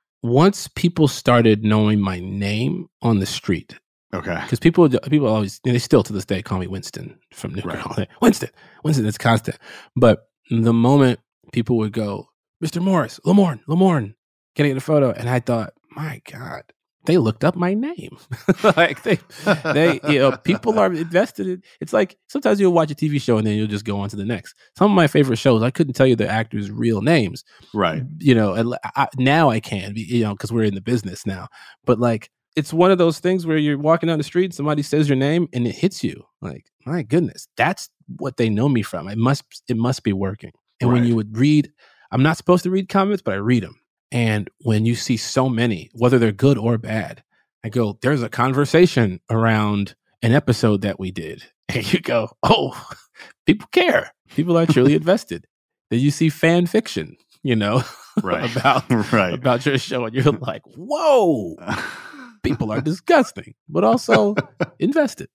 once people started knowing my name on the street. Okay. Because people, people always, they still to this day call me Winston from New Girl. Right. Winston, Winston, it's constant. But the moment people would go, Mister Morris, Lamorne, Lamorne, can I get a photo? And I thought, my God, they looked up my name. Like they, they, you know, people are invested in. It's like sometimes you'll watch a T V show and then you'll just go on to the next. Some of my favorite shows, I couldn't tell you the actors' real names. Right. You know, I, now I can, you know, because we're in the business now. But like, it's one of those things where you're walking down the street, somebody says your name, and it hits you. Like, my goodness, that's what they know me from. It must, it must be working. And right. when you would read, I'm not supposed to read comments, but I read them. And when you see so many, whether they're good or bad, I go, there's a conversation around an episode that we did. And you go, oh, people care. People are truly invested. Then you see fan fiction, you know, right. about, right. about your show. And you're like, whoa, people are disgusting, but also invested.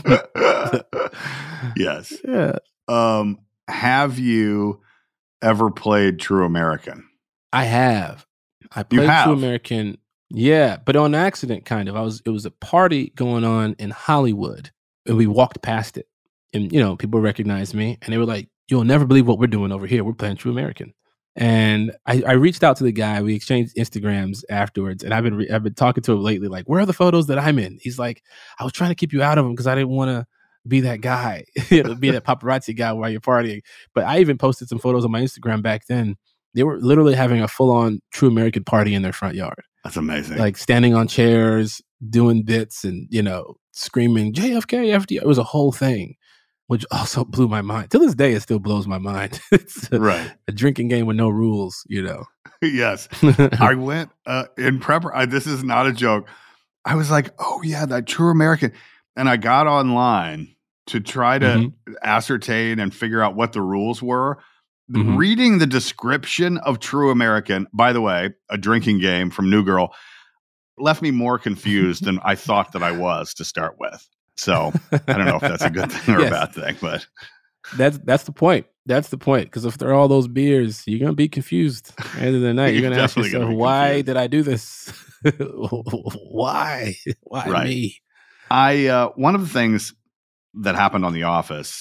Yes. Yeah. Um, have you ever played True American? I have. I played True American. Yeah, but on accident, kind of. I was. It was a party going on in Hollywood, and we walked past it, and you know, people recognized me, and they were like, "You'll never believe what we're doing over here. We're playing True American." And I, I reached out to the guy. We exchanged Instagrams afterwards, and I've been re- I've been talking to him lately. Like, where are the photos that I'm in? He's like, I was trying to keep you out of them because I didn't want to be that guy, you know, be that paparazzi guy while you're partying. But I even posted some photos on my Instagram back then. They were literally having a full-on True American party in their front yard. That's amazing. Like standing on chairs, doing bits, and you know, screaming J F K, F D R. It was a whole thing, which also blew my mind. To this day, it still blows my mind. It's a, right. a drinking game with no rules, you know. Yes. I went uh, in prep. I, this is not a joke. I was like, oh yeah, that True American. And I got online to try to mm-hmm. ascertain and figure out what the rules were. Mm-hmm. Reading the description of True American, by the way, a drinking game from New Girl, left me more confused than I thought that I was to start with. So I don't know if that's a good thing or yes. a bad thing, but that's that's the point. That's the point. Because if there are all those beers, you're gonna be confused. At the end of the night, you're, you're gonna ask yourself, "Why did I do this? Why? Why right. me?" I uh, one of the things that happened on The Office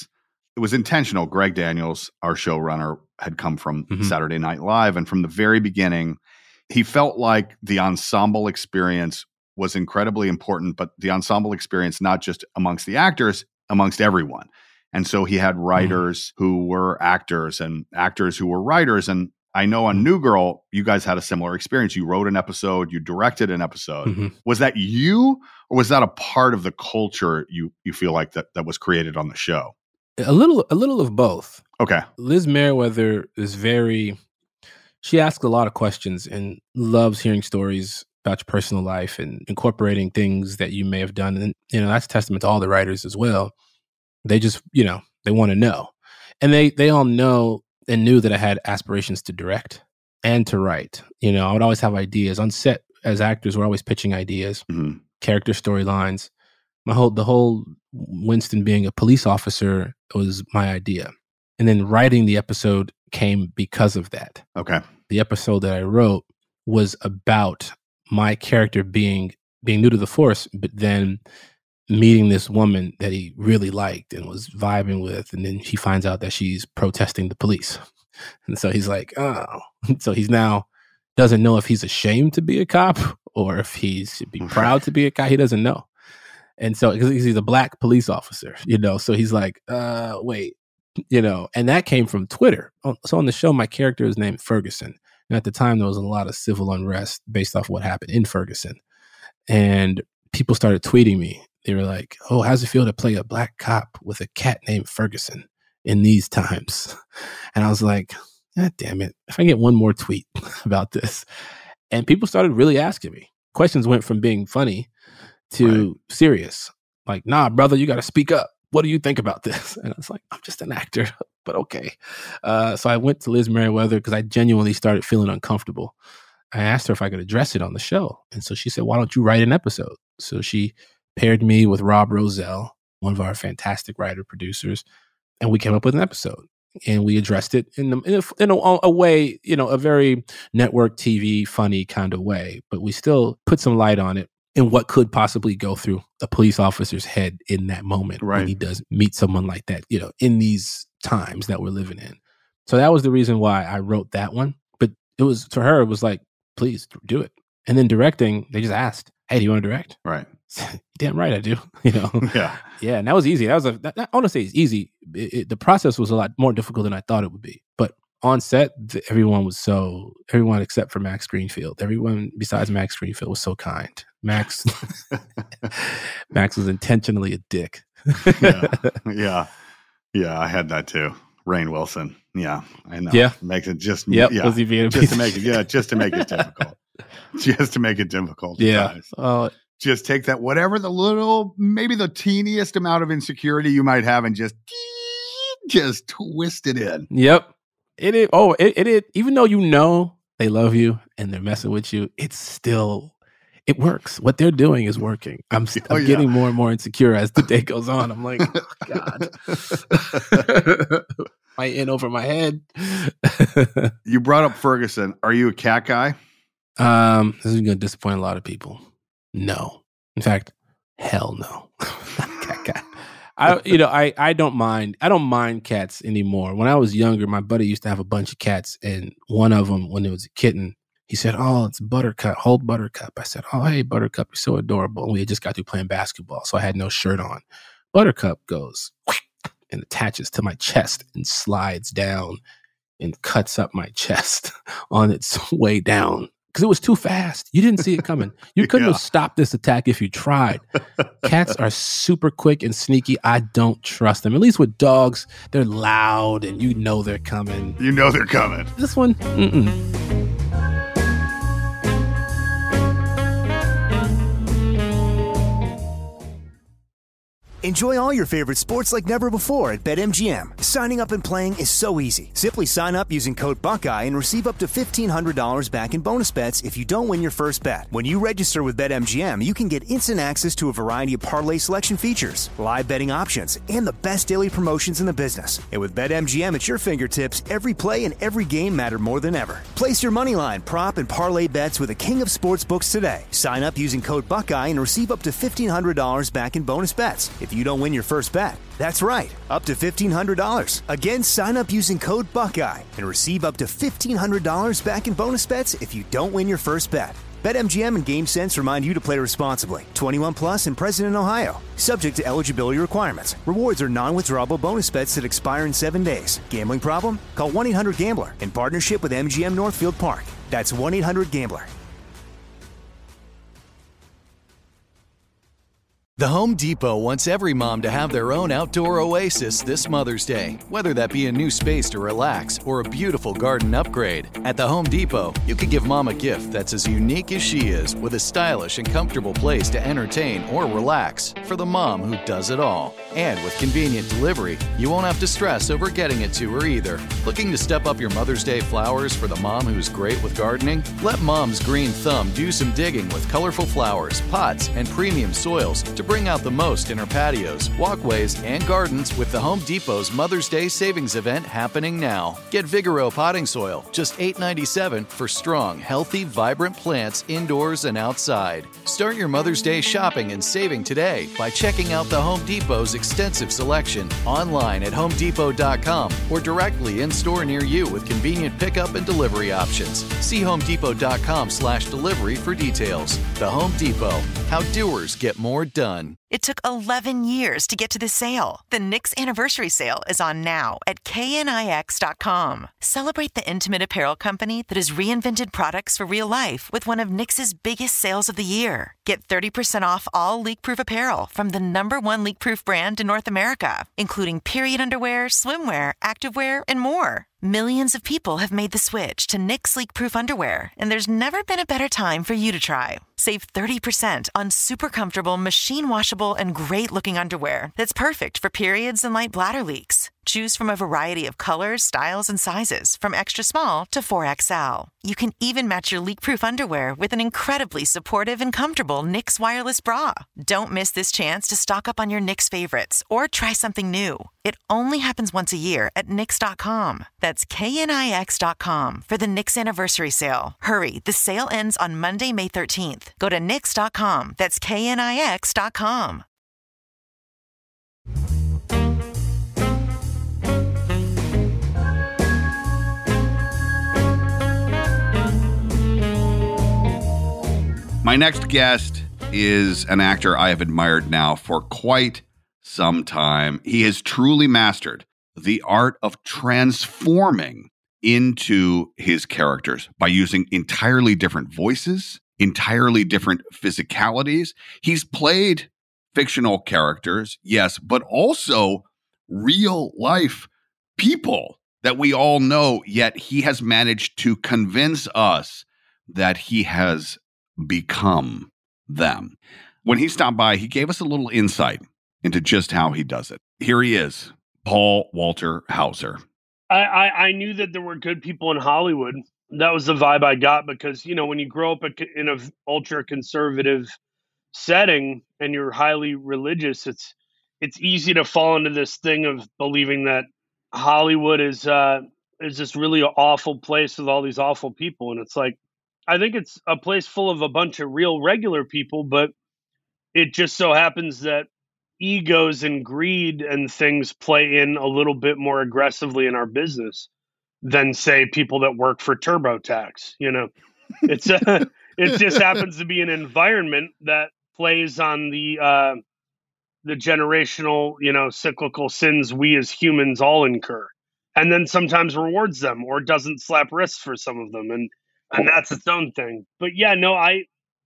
it was intentional. Greg Daniels, our showrunner, had come from Mhm. Saturday Night Live. And from the very beginning, he felt like the ensemble experience was incredibly important, but the ensemble experience, not just amongst the actors, amongst everyone. And so he had writers who were actors and actors who were writers. And I know on New Girl, you guys had a similar experience. You wrote an episode, you directed an episode. Mhm. Was that you, or was that a part of the culture you you feel like that that was created on the show? A little, a little of both. Okay. Liz Meriwether is very, she asks a lot of questions and loves hearing stories about your personal life and incorporating things that you may have done. And, you know, that's testament to all the writers as well. They just, you know, they want to know. And they, they all know and knew that I had aspirations to direct and to write. You know, I would always have ideas on set. As actors, we're always pitching ideas, Mm-hmm. character storylines. My whole, the whole Winston being a police officer was my idea. And then writing the episode came because of that. Okay. The episode that I wrote was about my character being being new to the force, but then meeting this woman that he really liked and was vibing with, and then he finds out that she's protesting the police. And so he's like, oh. So he's now doesn't know if he's ashamed to be a cop or if he should be proud to be a cop. He doesn't know. And so, because he's a black police officer, you know, so he's like, uh, wait, you know, and that came from Twitter. So on the show, my character is named Ferguson. And at the time, there was a lot of civil unrest based off what happened in Ferguson. And people started tweeting me. They were like, oh, how's it feel to play a black cop with a cat named Ferguson in these times? And I was like, God damn it. If I get one more tweet about this. And people started really asking me. Questions went from being funny to right. serious. Like, nah, brother, you got to speak up. What do you think about this? And I was like, I'm just an actor, but okay. Uh, so I went to Liz Meriwether because I genuinely started feeling uncomfortable. I asked her if I could address it on the show. And so she said, why don't you write an episode? So she paired me with Rob Roselle, one of our fantastic writer producers, and we came up with an episode. And we addressed it in, in, a, in a, a way, you know, a very network T V funny kind of way. But we still put some light on it and what could possibly go through a police officer's head in that moment right. when he does meet someone like that, you know, in these times that we're living in. So that was the reason why I wrote that one. But it was, to her, it was like, please do it. And then directing, they just asked, hey, do you want to direct? Right. Damn right I do. You know? Yeah. Yeah. And that was easy. That was a, that, I want to say it's easy. It, it, the process was a lot more difficult than I thought it would be. But on set, the, everyone was so, everyone except for Max Greenfield, everyone besides Max Greenfield was so kind. Max, Max was intentionally a dick. yeah. Yeah. Yeah. I had that too. Rainn Wilson. Yeah. I know. Yeah. Makes it just, yep. yeah. Was he being just to make it, yeah. Just to make it difficult. Just to make it difficult. Yeah. Uh, just take that, whatever the little, maybe the teeniest amount of insecurity you might have and just, just twist it in. Yep. It is. Oh, it, it is. Even though you know they love you and they're messing with you, it's still, it works. What they're doing is working. I'm, I'm oh, yeah. getting more and more insecure as the day goes on. I'm like, oh, God. I in over my head. You brought up Ferguson. Are you a cat guy? Um, this is going to disappoint a lot of people. No. In fact, hell no. Cat guy. I, you know, I, I don't mind. I don't mind cats anymore. When I was younger, my buddy used to have a bunch of cats, and one of them, when it was a kitten, he said, "Oh, it's Buttercup. Hold Buttercup." I said, "Oh, hey, Buttercup, you're so adorable." And we had just got through playing basketball, so I had no shirt on. Buttercup goes and attaches to my chest and slides down and cuts up my chest on its way down. Because it was too fast. You didn't see it coming. You couldn't yeah. have stopped this attack if you tried. Cats are super quick and sneaky. I don't trust them. At least with dogs, they're loud and you know they're coming. You know they're coming. This one, mm-mm. Enjoy all your favorite sports like never before at BetMGM. Signing up and playing is so easy. Simply sign up using code Buckeye and receive up to fifteen hundred dollars back in bonus bets if you don't win your first bet. When you register with BetMGM, you can get instant access to a variety of parlay selection features, live betting options, and the best daily promotions in the business. And with BetMGM at your fingertips, every play and every game matter more than ever. Place your moneyline, prop, and parlay bets with the king of sportsbooks today. Sign up using code Buckeye and receive up to fifteen hundred dollars back in bonus bets. If if you don't win your first bet. That's right, up to fifteen hundred dollars. Again, sign up using code Buckeye and receive up to fifteen hundred dollars back in bonus bets if you don't win your first bet. BetMGM and GameSense remind you to play responsibly. twenty-one plus and present in Ohio. Subject to eligibility requirements. Rewards are non-withdrawable bonus bets that expire in seven days. Gambling problem? Call one eight hundred gambler in partnership with M G M Northfield Park. That's one eight hundred gambler. The Home Depot wants every mom to have their own outdoor oasis this Mother's Day, whether that be a new space to relax or a beautiful garden upgrade. At the Home Depot, you can give mom a gift that's as unique as she is, with a stylish and comfortable place to entertain or relax for the mom who does it all. And with convenient delivery, you won't have to stress over getting it to her either. Looking to step up your Mother's Day flowers for the mom who's great with gardening? Let Mom's Green Thumb do some digging with colorful flowers, pots, and premium soils to bring out the most in her patios, walkways, and gardens with the Home Depot's Mother's Day Savings Event happening now. Get Vigoro potting soil, just eight dollars and ninety-seven cents for strong, healthy, vibrant plants indoors and outside. Start your Mother's Day shopping and saving today by checking out the Home Depot's extensive selection online at home depot dot com or directly in store near you with convenient pickup and delivery options. See home depot dot com slash delivery for details. The Home Depot, how doers get more done. It took eleven years to get to this sale. The Knix Anniversary Sale is on now at K N I X dot com. Celebrate the intimate apparel company that has reinvented products for real life with one of Knix's biggest sales of the year. Get thirty percent off all leak-proof apparel from the number one leak-proof brand in North America, including period underwear, swimwear, activewear, and more. Millions of people have made the switch to Knix leak-proof underwear, and there's never been a better time for you to try. Save thirty percent on super comfortable, machine-washable, and great-looking underwear that's perfect for periods and light bladder leaks. Choose from a variety of colors, styles, and sizes, from extra small to four X L. You can even match your leak-proof underwear with an incredibly supportive and comfortable Knix wireless bra. Don't miss this chance to stock up on your Knix favorites or try something new. It only happens once a year at Knix dot com. That's K N I X dot com for the Knix Anniversary Sale. Hurry, the sale ends on Monday, May thirteenth. Go to Knix dot com. That's K N I X dot com. My next guest is an actor I have admired now for quite some time. He has truly mastered the art of transforming into his characters by using entirely different voices, entirely different physicalities. He's played fictional characters, yes, but also real life people that we all know, yet he has managed to convince us that he has become them. When he stopped by, he gave us a little insight into just how he does it. Here he is, Paul Walter Hauser. I, I, I knew that there were good people in Hollywood. That was the vibe I got because, you know, when you grow up in an ultra conservative setting and you're highly religious, it's it's easy to fall into this thing of believing that Hollywood is uh, is this really awful place with all these awful people. And it's like, I think it's a place full of a bunch of real regular people, but it just so happens that egos and greed and things play in a little bit more aggressively in our business than, say, people that work for TurboTax. You know, it's a, it just happens to be an environment that plays on the uh, the generational, you know, cyclical sins we as humans all incur, and then sometimes rewards them or doesn't slap wrists for some of them, and and that's its own thing. But yeah, no, I.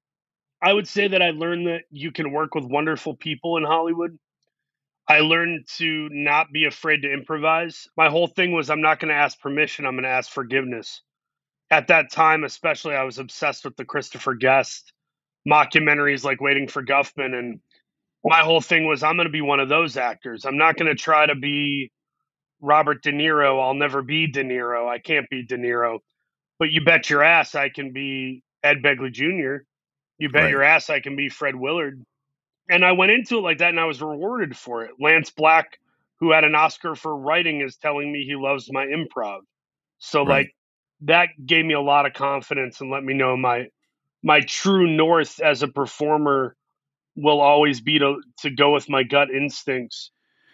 I would say that I learned that you can work with wonderful people in Hollywood. I learned to not be afraid to improvise. My whole thing was I'm not going to ask permission. I'm going to ask forgiveness. At that time, especially, I was obsessed with the Christopher Guest mockumentaries like Waiting for Guffman. And my whole thing was I'm going to be one of those actors. I'm not going to try to be Robert De Niro. I'll never be De Niro. I can't be De Niro. But you bet your ass I can be Ed Begley Junior You bet right. your ass I can be Fred Willard. And I went into it like that, and I was rewarded for it. Lance Black, who had an Oscar for writing, is telling me he loves my improv. So, right. like, that gave me a lot of confidence and let me know my my true north as a performer will always be to to go with my gut instincts.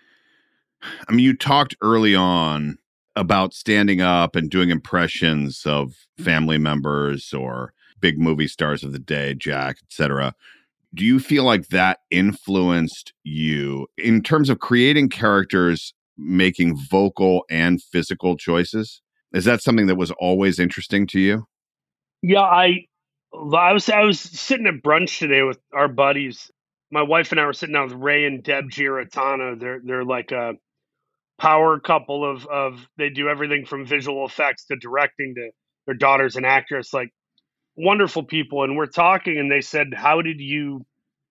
I mean, you talked early on about standing up and doing impressions of family members or big movie stars of the day, Jack, et cetera. Do you feel like that influenced you in terms of creating characters, making vocal and physical choices? Is that something that was always interesting to you? Yeah, I, I was I was sitting at brunch today with our buddies. My wife and I were sitting down with Ray and Deb Giratana. They're they're like a power couple of of they do everything from visual effects to directing. To their daughter's an actress, like wonderful people. And we're talking, and they said, "How did you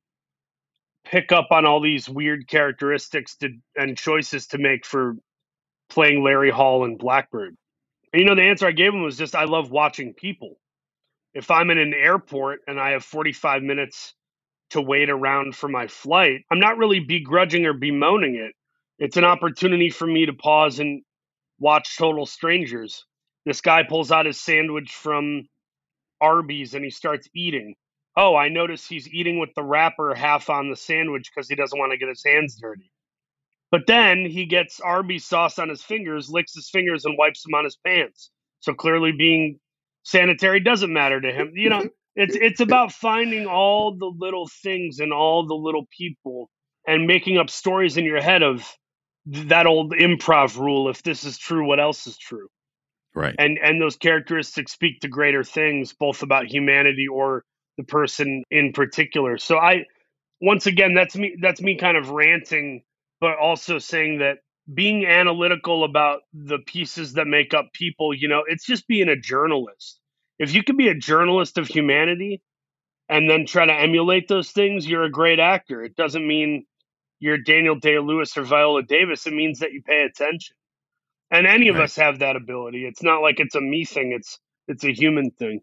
pick up on all these weird characteristics to and choices to make for playing Larry Hall in Blackbird?" And, you know, the answer I gave them was just, I love watching people. If I'm in an airport and I have forty-five minutes to wait around for my flight, I'm not really begrudging or bemoaning it. It's an opportunity for me to pause and watch total strangers. This guy pulls out his sandwich from Arby's and he starts eating. Oh, I notice he's eating with the wrapper half on the sandwich because he doesn't want to get his hands dirty. But then he gets Arby's sauce on his fingers, licks his fingers, and wipes them on his pants. So clearly being sanitary doesn't matter to him. You know, it's it's about finding all the little things and all the little people and making up stories in your head of that old improv rule. If this is true, what else is true? Right. And and those characteristics speak to greater things, both about humanity or the person in particular. So I, once again, that's me, that's me kind of ranting, but also saying that being analytical about the pieces that make up people, you know, it's just being a journalist. If you can be a journalist of humanity and then try to emulate those things, you're a great actor. It doesn't mean you're Daniel Day-Lewis or Viola Davis. It means that you pay attention. And any of Right. us have that ability. It's not like it's a me thing. It's it's a human thing.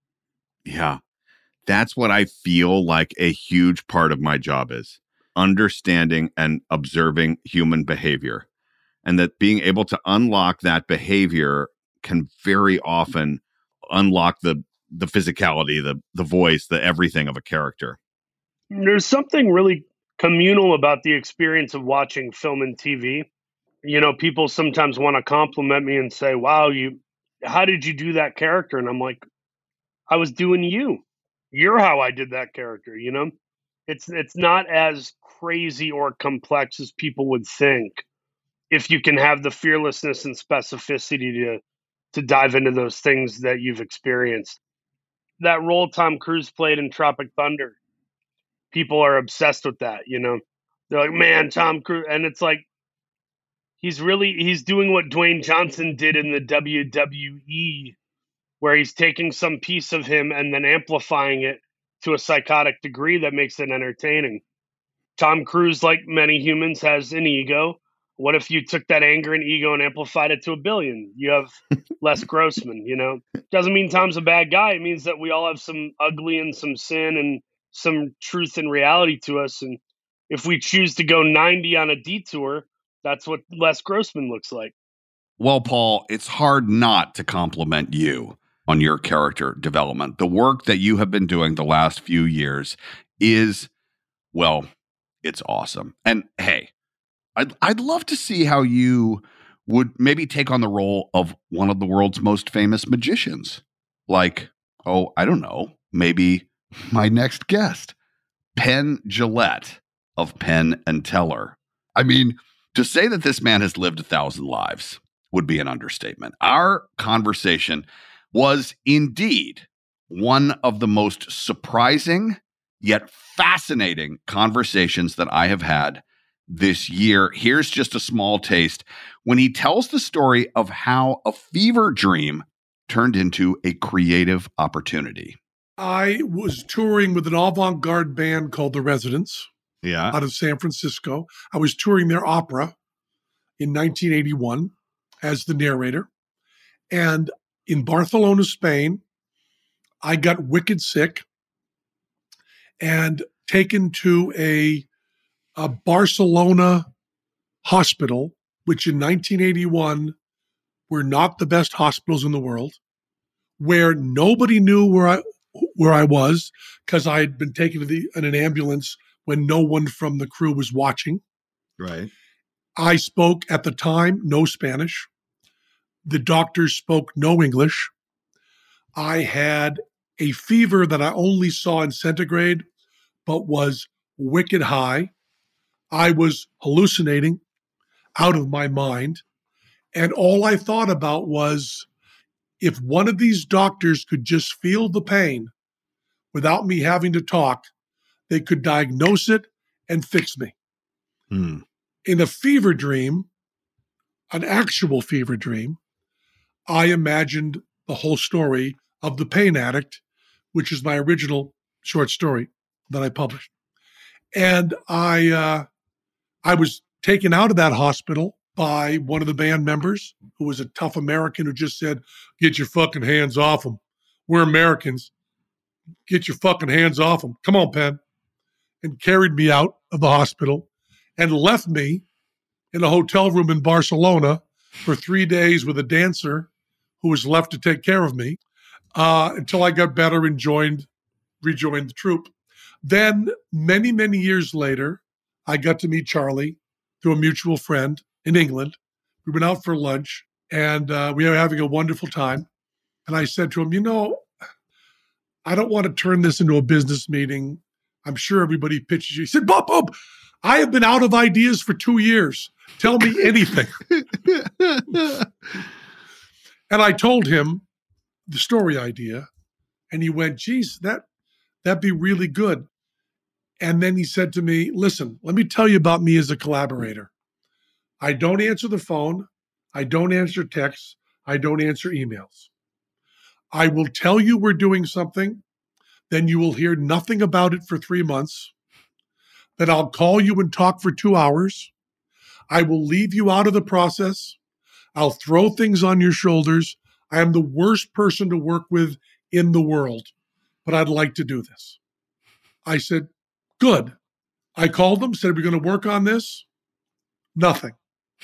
Yeah. That's what I feel like a huge part of my job is, understanding and observing human behavior. And that being able to unlock that behavior can very often unlock the the physicality, the the voice, the everything of a character. There's something really communal about the experience of watching film and T V. You know, people sometimes want to compliment me and say, "Wow, you how did you do that character?" And I'm like, "I was doing you. You're how I did that character," you know? It's it's not as crazy or complex as people would think if you can have the fearlessness and specificity to to dive into those things that you've experienced. That role Tom Cruise played in Tropic Thunder, people are obsessed with that, you know? They're like, "Man, Tom Cruise," and it's like, he's really he's doing what Dwayne Johnson did in the W W E, where he's taking some piece of him and then amplifying it to a psychotic degree that makes it entertaining. Tom Cruise, like many humans, has an ego. What if you took that anger and ego and amplified it to a billion? You have Les Grossman, you know? Doesn't mean Tom's a bad guy. It means that we all have some ugly and some sin and some truth and reality to us. And if we choose to go ninety on a detour, that's what Les Grossman looks like. Well, Paul, it's hard not to compliment you on your character development. The work that you have been doing the last few years is, well, it's awesome. And hey, I'd I'd love to see how you would maybe take on the role of one of the world's most famous magicians. Like, oh, I don't know, maybe my next guest, Penn Jillette of Penn and Teller. I mean, to say that this man has lived a thousand lives would be an understatement. Our conversation was indeed one of the most surprising yet fascinating conversations that I have had this year. Here's just a small taste when he tells the story of how a fever dream turned into a creative opportunity. I was touring with an avant-garde band called The Residents. Yeah. Out of San Francisco. I was touring their opera in nineteen eighty-one as the narrator. And in Barcelona, Spain, I got wicked sick and taken to a, a Barcelona hospital, which in nineteen eighty-one were not the best hospitals in the world, where nobody knew where I where I was because I had been taken to the, in an ambulance when no one from the crew was watching. Right. I spoke at the time no Spanish. The doctors spoke no English. I had a fever that I only saw in centigrade, but was wicked high. I was hallucinating out of my mind. And all I thought about was, if one of these doctors could just feel the pain without me having to talk, they could diagnose it and fix me. Hmm. In a fever dream, an actual fever dream, I imagined the whole story of The Pain Addict, which is my original short story that I published. And I, uh, I was taken out of that hospital by one of the band members, who was a tough American who just said, "Get your fucking hands off them. We're Americans. Get your fucking hands off them. Come on, Penn." And carried me out of the hospital and left me in a hotel room in Barcelona for three days with a dancer who was left to take care of me uh, until I got better and joined, rejoined the troupe. Then, many, many years later, I got to meet Charlie through a mutual friend in England. We went out for lunch, and uh, we were having a wonderful time. And I said to him, you know, I don't want to turn this into a business meeting. I'm sure everybody pitches you. He said, Bob, Bob, I have been out of ideas for two years. Tell me anything. And I told him the story idea, and he went, geez, that, that'd be really good. And then he said to me, listen, let me tell you about me as a collaborator. I don't answer the phone. I don't answer texts. I don't answer emails. I will tell you we're doing something. Then you will hear nothing about it for three months. Then I'll call you and talk for two hours. I will leave you out of the process. I'll throw things on your shoulders. I am the worst person to work with in the world, but I'd like to do this. I said, good. I called them, said, we're going to work on this. Nothing.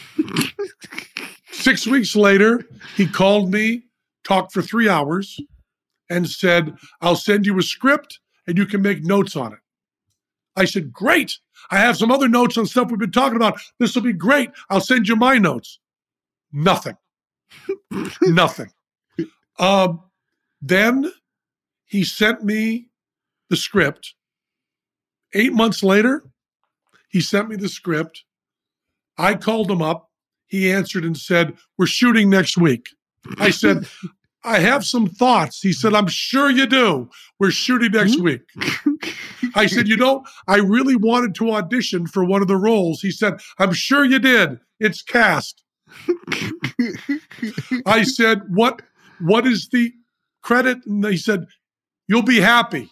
Six weeks later, he called me, talked for three hours, and said, I'll send you a script and you can make notes on it. I said, great. I have some other notes on stuff we've been talking about. This will be great. I'll send you my notes. Nothing. Nothing. Um, then he sent me the script. Eight months later, he sent me the script. I called him up. He answered and said, we're shooting next week. I said, I have some thoughts. He said, I'm sure you do. We're shooting next week. I said, you know, I really wanted to audition for one of the roles. He said, I'm sure you did. It's cast. I said, what, what is the credit? And he said, you'll be happy.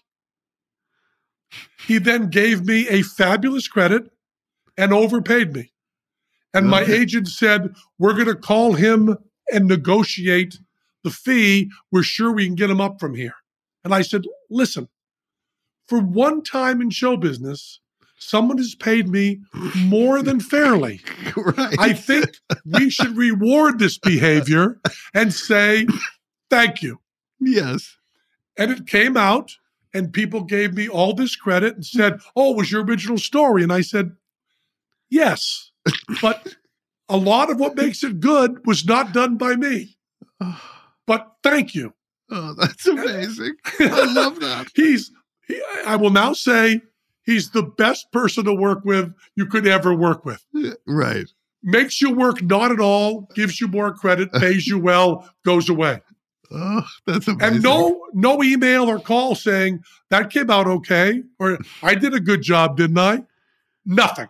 He then gave me a fabulous credit and overpaid me. And my agent said, we're going to call him and negotiate the fee. We're sure we can get him up from here. And I said, listen, for one time in show business, someone has paid me more than fairly. Right. I think we should reward this behavior and say, thank you. Yes. And it came out, and people gave me all this credit and said, oh, it was your original story. And I said, yes, but a lot of what makes it good was not done by me. But thank you. Oh, that's amazing. I love that. He's, he, I will now say, he's the best person to work with you could ever work with. Right. Makes you work not at all, gives you more credit, pays you well, goes away. Oh, that's amazing. And no, no email or call saying, that came out okay, or I did a good job, didn't I? Nothing.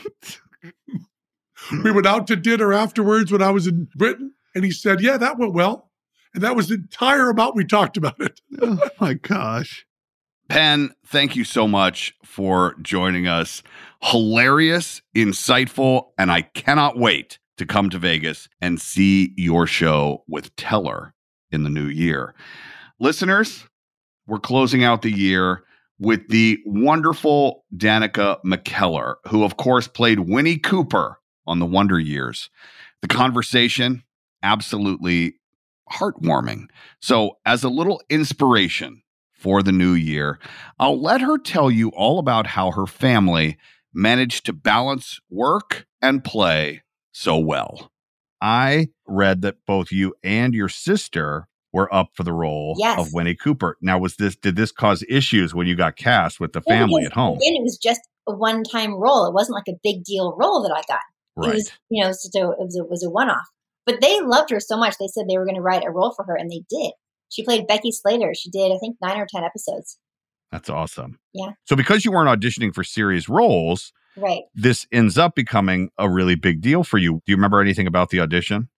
We went out to dinner afterwards when I was in Britain, and he said, yeah, that went well. And that was the entire amount we talked about it. Oh, my gosh. Penn, thank you so much for joining us. Hilarious, insightful, and I cannot wait to come to Vegas and see your show with Teller in the new year. Listeners, we're closing out the year with the wonderful Danica McKellar, who, of course, played Winnie Cooper on The Wonder Years. The conversation, absolutely heartwarming. So, as a little inspiration for the new year. I'll let her tell you all about how her family managed to balance work and play so well. I read that both you and your sister were up for the role Yes. of Winnie Cooper. Now, was this did this cause issues when you got cast with the Well, family because, at home? Again, it was just a one-time role. It wasn't like a big deal role that I got. Right. It was, you know, so it was, it was a one-off. But they loved her so much. They said they were going to write a role for her, and they did. She played Becky Slater. She did, I think, nine or ten episodes. That's awesome. Yeah. So because you weren't auditioning for serious roles, Right. this ends up becoming a really big deal for you. Do you remember anything about the audition?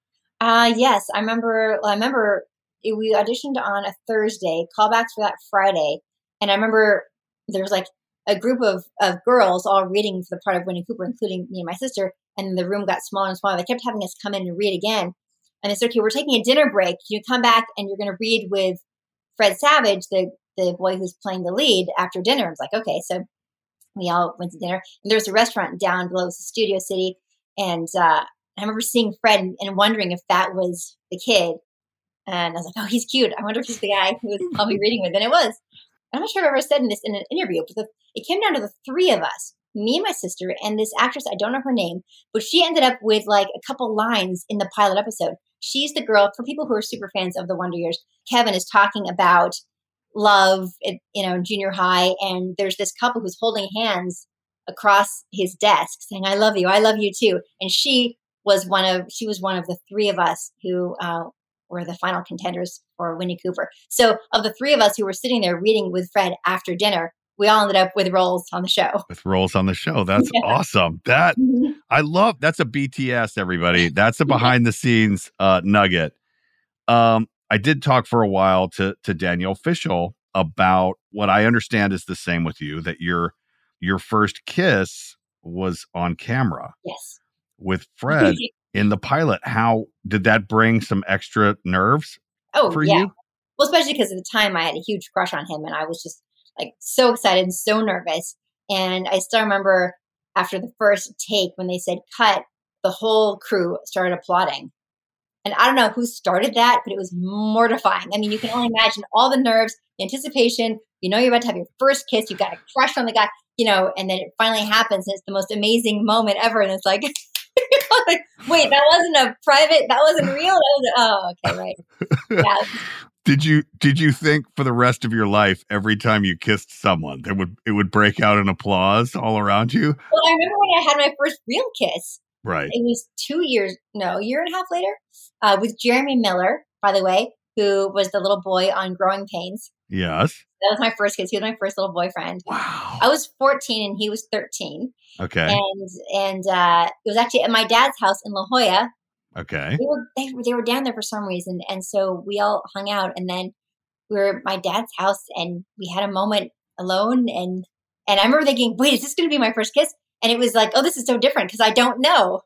Uh, yes, I remember. Well, I remember it, we auditioned on a Thursday, callbacks for that Friday, and I remember there was like a group of, of girls all reading for the part of Winnie Cooper, including me and my sister, and the room got smaller and smaller. They kept having us come in and read again, and they said, "Okay, we're taking a dinner break. You come back and you're going to read with Fred Savage, the the boy who's playing the lead, after dinner." I was like, "Okay," so we all went to dinner, and there was a restaurant down below, it was Studio City, and uh, I remember seeing Fred and, and wondering if that was the kid. And I was like, oh, he's cute. I wonder if he's the guy who was I'll be reading with. And it was. I'm not sure I've ever said in this in an interview, but the, it came down to the three of us, me and my sister, and this actress, I don't know her name, but she ended up with like a couple lines in the pilot episode. She's the girl, for people who are super fans of the Wonder Years, Kevin is talking about love, at, you know, junior high. And there's this couple who's holding hands across his desk saying, I love you. I love you too. And she was one of, she was one of the three of us who uh, were the final contenders for Winnie Cooper. So of the three of us who were sitting there reading with Fred after dinner, we all ended up with roles on the show. With roles on the show. That's yeah. awesome. That mm-hmm. I love. That's a B T S, everybody. That's a behind the scenes uh, nugget. Um, I did talk for a while to to Danielle Fishel about what I understand is the same with you, that your your first kiss was on camera. Yes. With Fred in the pilot. How did that bring some extra nerves oh, for yeah. you? Well, especially because at the time I had a huge crush on him and I was just like so excited and so nervous. And I still remember after the first take when they said cut, the whole crew started applauding. And I don't know who started that, but it was mortifying. I mean, you can only imagine all the nerves, the anticipation. You know you're about to have your first kiss. You've got a crush on the guy, you know, and then it finally happens. And it's the most amazing moment ever. And it's like, like wait, that wasn't a private, that wasn't real. That was, oh, okay, right. Yeah. Did you did you think for the rest of your life, every time you kissed someone, there would it would break out in applause all around you? Well, I remember when I had my first real kiss. Right. It was two years, no, a year and a half later, uh, with Jeremy Miller, by the way, who was the little boy on Growing Pains. Yes. That was my first kiss. He was my first little boyfriend. Wow. I was fourteen and he was thirteen. Okay. And and uh, it was actually at my dad's house in La Jolla. Okay. They were they, were- they were down there for some reason, and so we all hung out. And then we were at my dad's house, and we had a moment alone. And and I remember thinking, "Wait, is this going to be my first kiss?" And it was like, "Oh, this is so different because I don't know."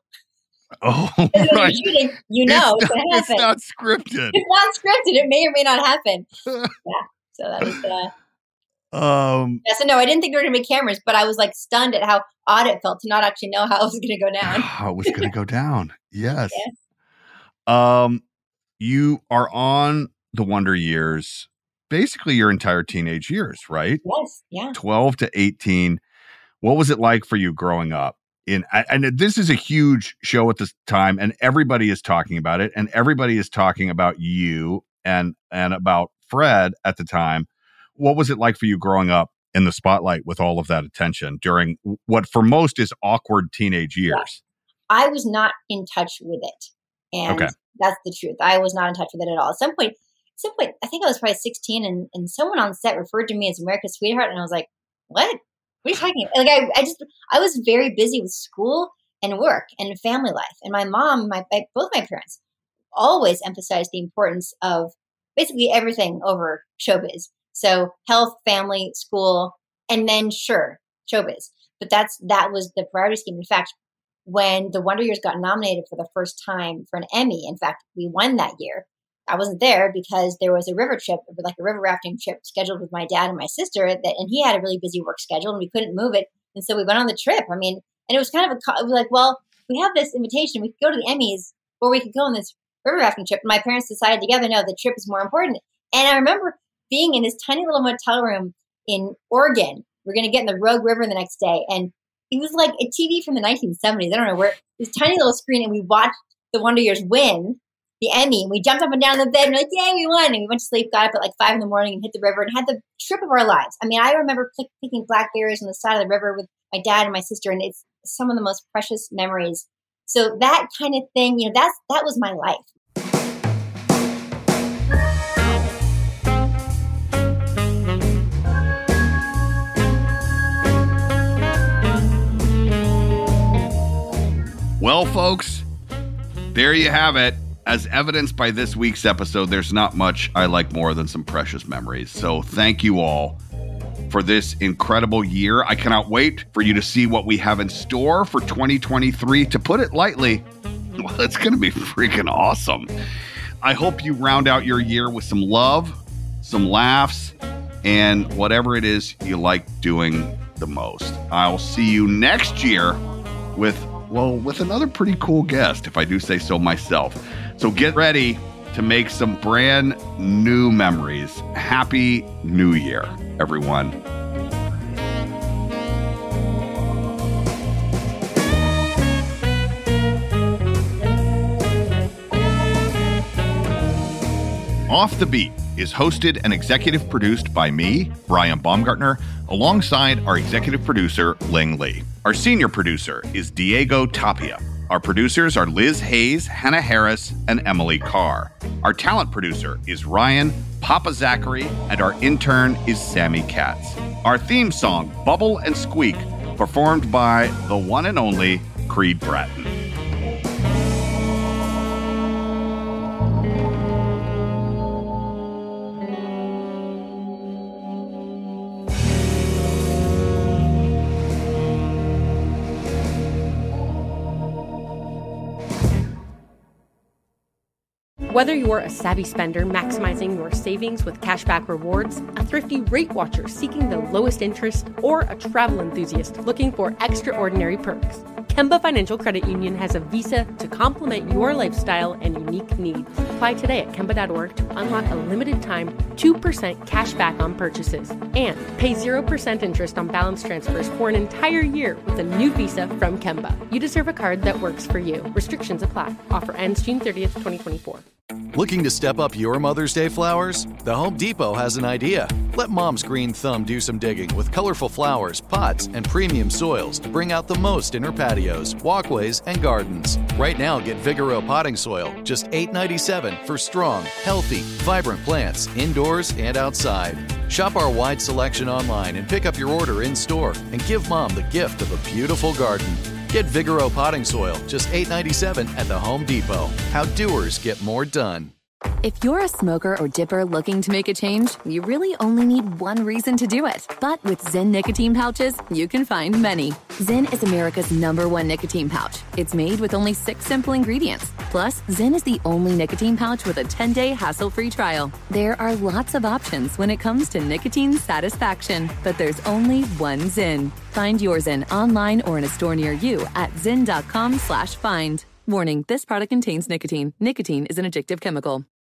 Oh, When right. you're shooting, you know it's, it's, not, going to happen. it's not scripted. It's not scripted. It may or may not happen. Yeah. So that was. Uh, Um, yeah, so no, I didn't think there were going to be cameras, but I was like stunned at how odd it felt to not actually know how it was going to go down. how it was going to go down. Yes. Yeah. Um, you are on the Wonder Years, basically your entire teenage years, right? Yes. Yeah. twelve to eighteen. What was it like for you growing up? In and this is a huge show at this time, and everybody is talking about it, and everybody is talking about you and and about Fred at the time. What was it like for you growing up in the spotlight with all of that attention during what for most is awkward teenage years? Yeah. I was not in touch with it. And Okay. that's the truth. I was not in touch with it at all. At some point, at some point, I think I was probably sixteen and, and someone on set referred to me as America's sweetheart. And I was like, what? What are you talking about? Like, I, I just, I was very busy with school and work and family life. And my mom, my, my both my parents always emphasized the importance of basically everything over showbiz. So health, family, school, and then sure, showbiz. But that's, that was the priority scheme. In fact, when the Wonder Years got nominated for the first time for an Emmy, in fact, we won that year. I wasn't there because there was a river trip, like a river rafting trip scheduled with my dad and my sister, that, and he had a really busy work schedule and we couldn't move it. And so we went on the trip. I mean, and it was kind of a, it was like, well, we have this invitation. We could go to the Emmys or we could go on this river rafting trip. And my parents decided together, no, the trip is more important. And I remember being in this tiny little motel room in Oregon. We're going to get in the Rogue River the next day. And it was like a T V from the nineteen seventies. I don't know where, this tiny little screen, and we watched the Wonder Years win the Emmy. And we jumped up and down the bed and we're like, yay, we won. And we went to sleep, got up at like five in the morning and hit the river and had the trip of our lives. I mean, I remember pick, picking blackberries on the side of the river with my dad and my sister, and it's some of the most precious memories. So that kind of thing, you know, that's, that was my life. Well, folks, there you have it. As evidenced by this week's episode, there's not much I like more than some precious memories. So thank you all for this incredible year. I cannot wait for you to see what we have in store for twenty twenty-three. To put it lightly, well, it's going to be freaking awesome. I hope you round out your year with some love, some laughs, and whatever it is you like doing the most. I'll see you next year with, well, with another pretty cool guest, if I do say so myself. So get ready to make some brand new memories. Happy New Year, everyone. Off the Beat is hosted and executive produced by me, Brian Baumgartner, alongside our executive producer, Ling Lee. Our senior producer is Diego Tapia. Our producers are Liz Hayes, Hannah Harris, and Emily Carr. Our talent producer is Ryan Papa Zachary, and our intern is Sammy Katz. Our theme song, Bubble and Squeak, performed by the one and only Creed Bratton. Whether you're a savvy spender maximizing your savings with cashback rewards, a thrifty rate watcher seeking the lowest interest, or a travel enthusiast looking for extraordinary perks, Kemba Financial Credit Union has a visa to complement your lifestyle and unique needs. Apply today at Kemba dot org to unlock a limited time two percent cash back on purchases and pay zero percent interest on balance transfers for an entire year with a new visa from Kemba. You deserve a card that works for you. Restrictions apply. Offer ends June thirtieth, twenty twenty-four. Looking to step up your Mother's Day flowers? The Home Depot has an idea. Let Mom's green thumb do some digging with colorful flowers, pots, and premium soils to bring out the most in her patios, walkways, and gardens. Right now, get Vigoro potting soil, just eight dollars and ninety-seven cents for strong, healthy, vibrant plants indoors and outside. Shop our wide selection online and pick up your order in-store and give Mom the gift of a beautiful garden. Get Vigoro potting soil, just eight dollars and ninety-seven cents at the Home Depot. How doers get more done. If you're a smoker or dipper looking to make a change, you really only need one reason to do it. But with Zyn nicotine pouches, you can find many. Zyn is America's number one nicotine pouch. It's made with only six simple ingredients. Plus, Zyn is the only nicotine pouch with a ten-day hassle-free trial. There are lots of options when it comes to nicotine satisfaction, but there's only one Zyn. Find your Zyn online or in a store near you at zyn dot com slash find. Warning, this product contains nicotine. Nicotine is an addictive chemical.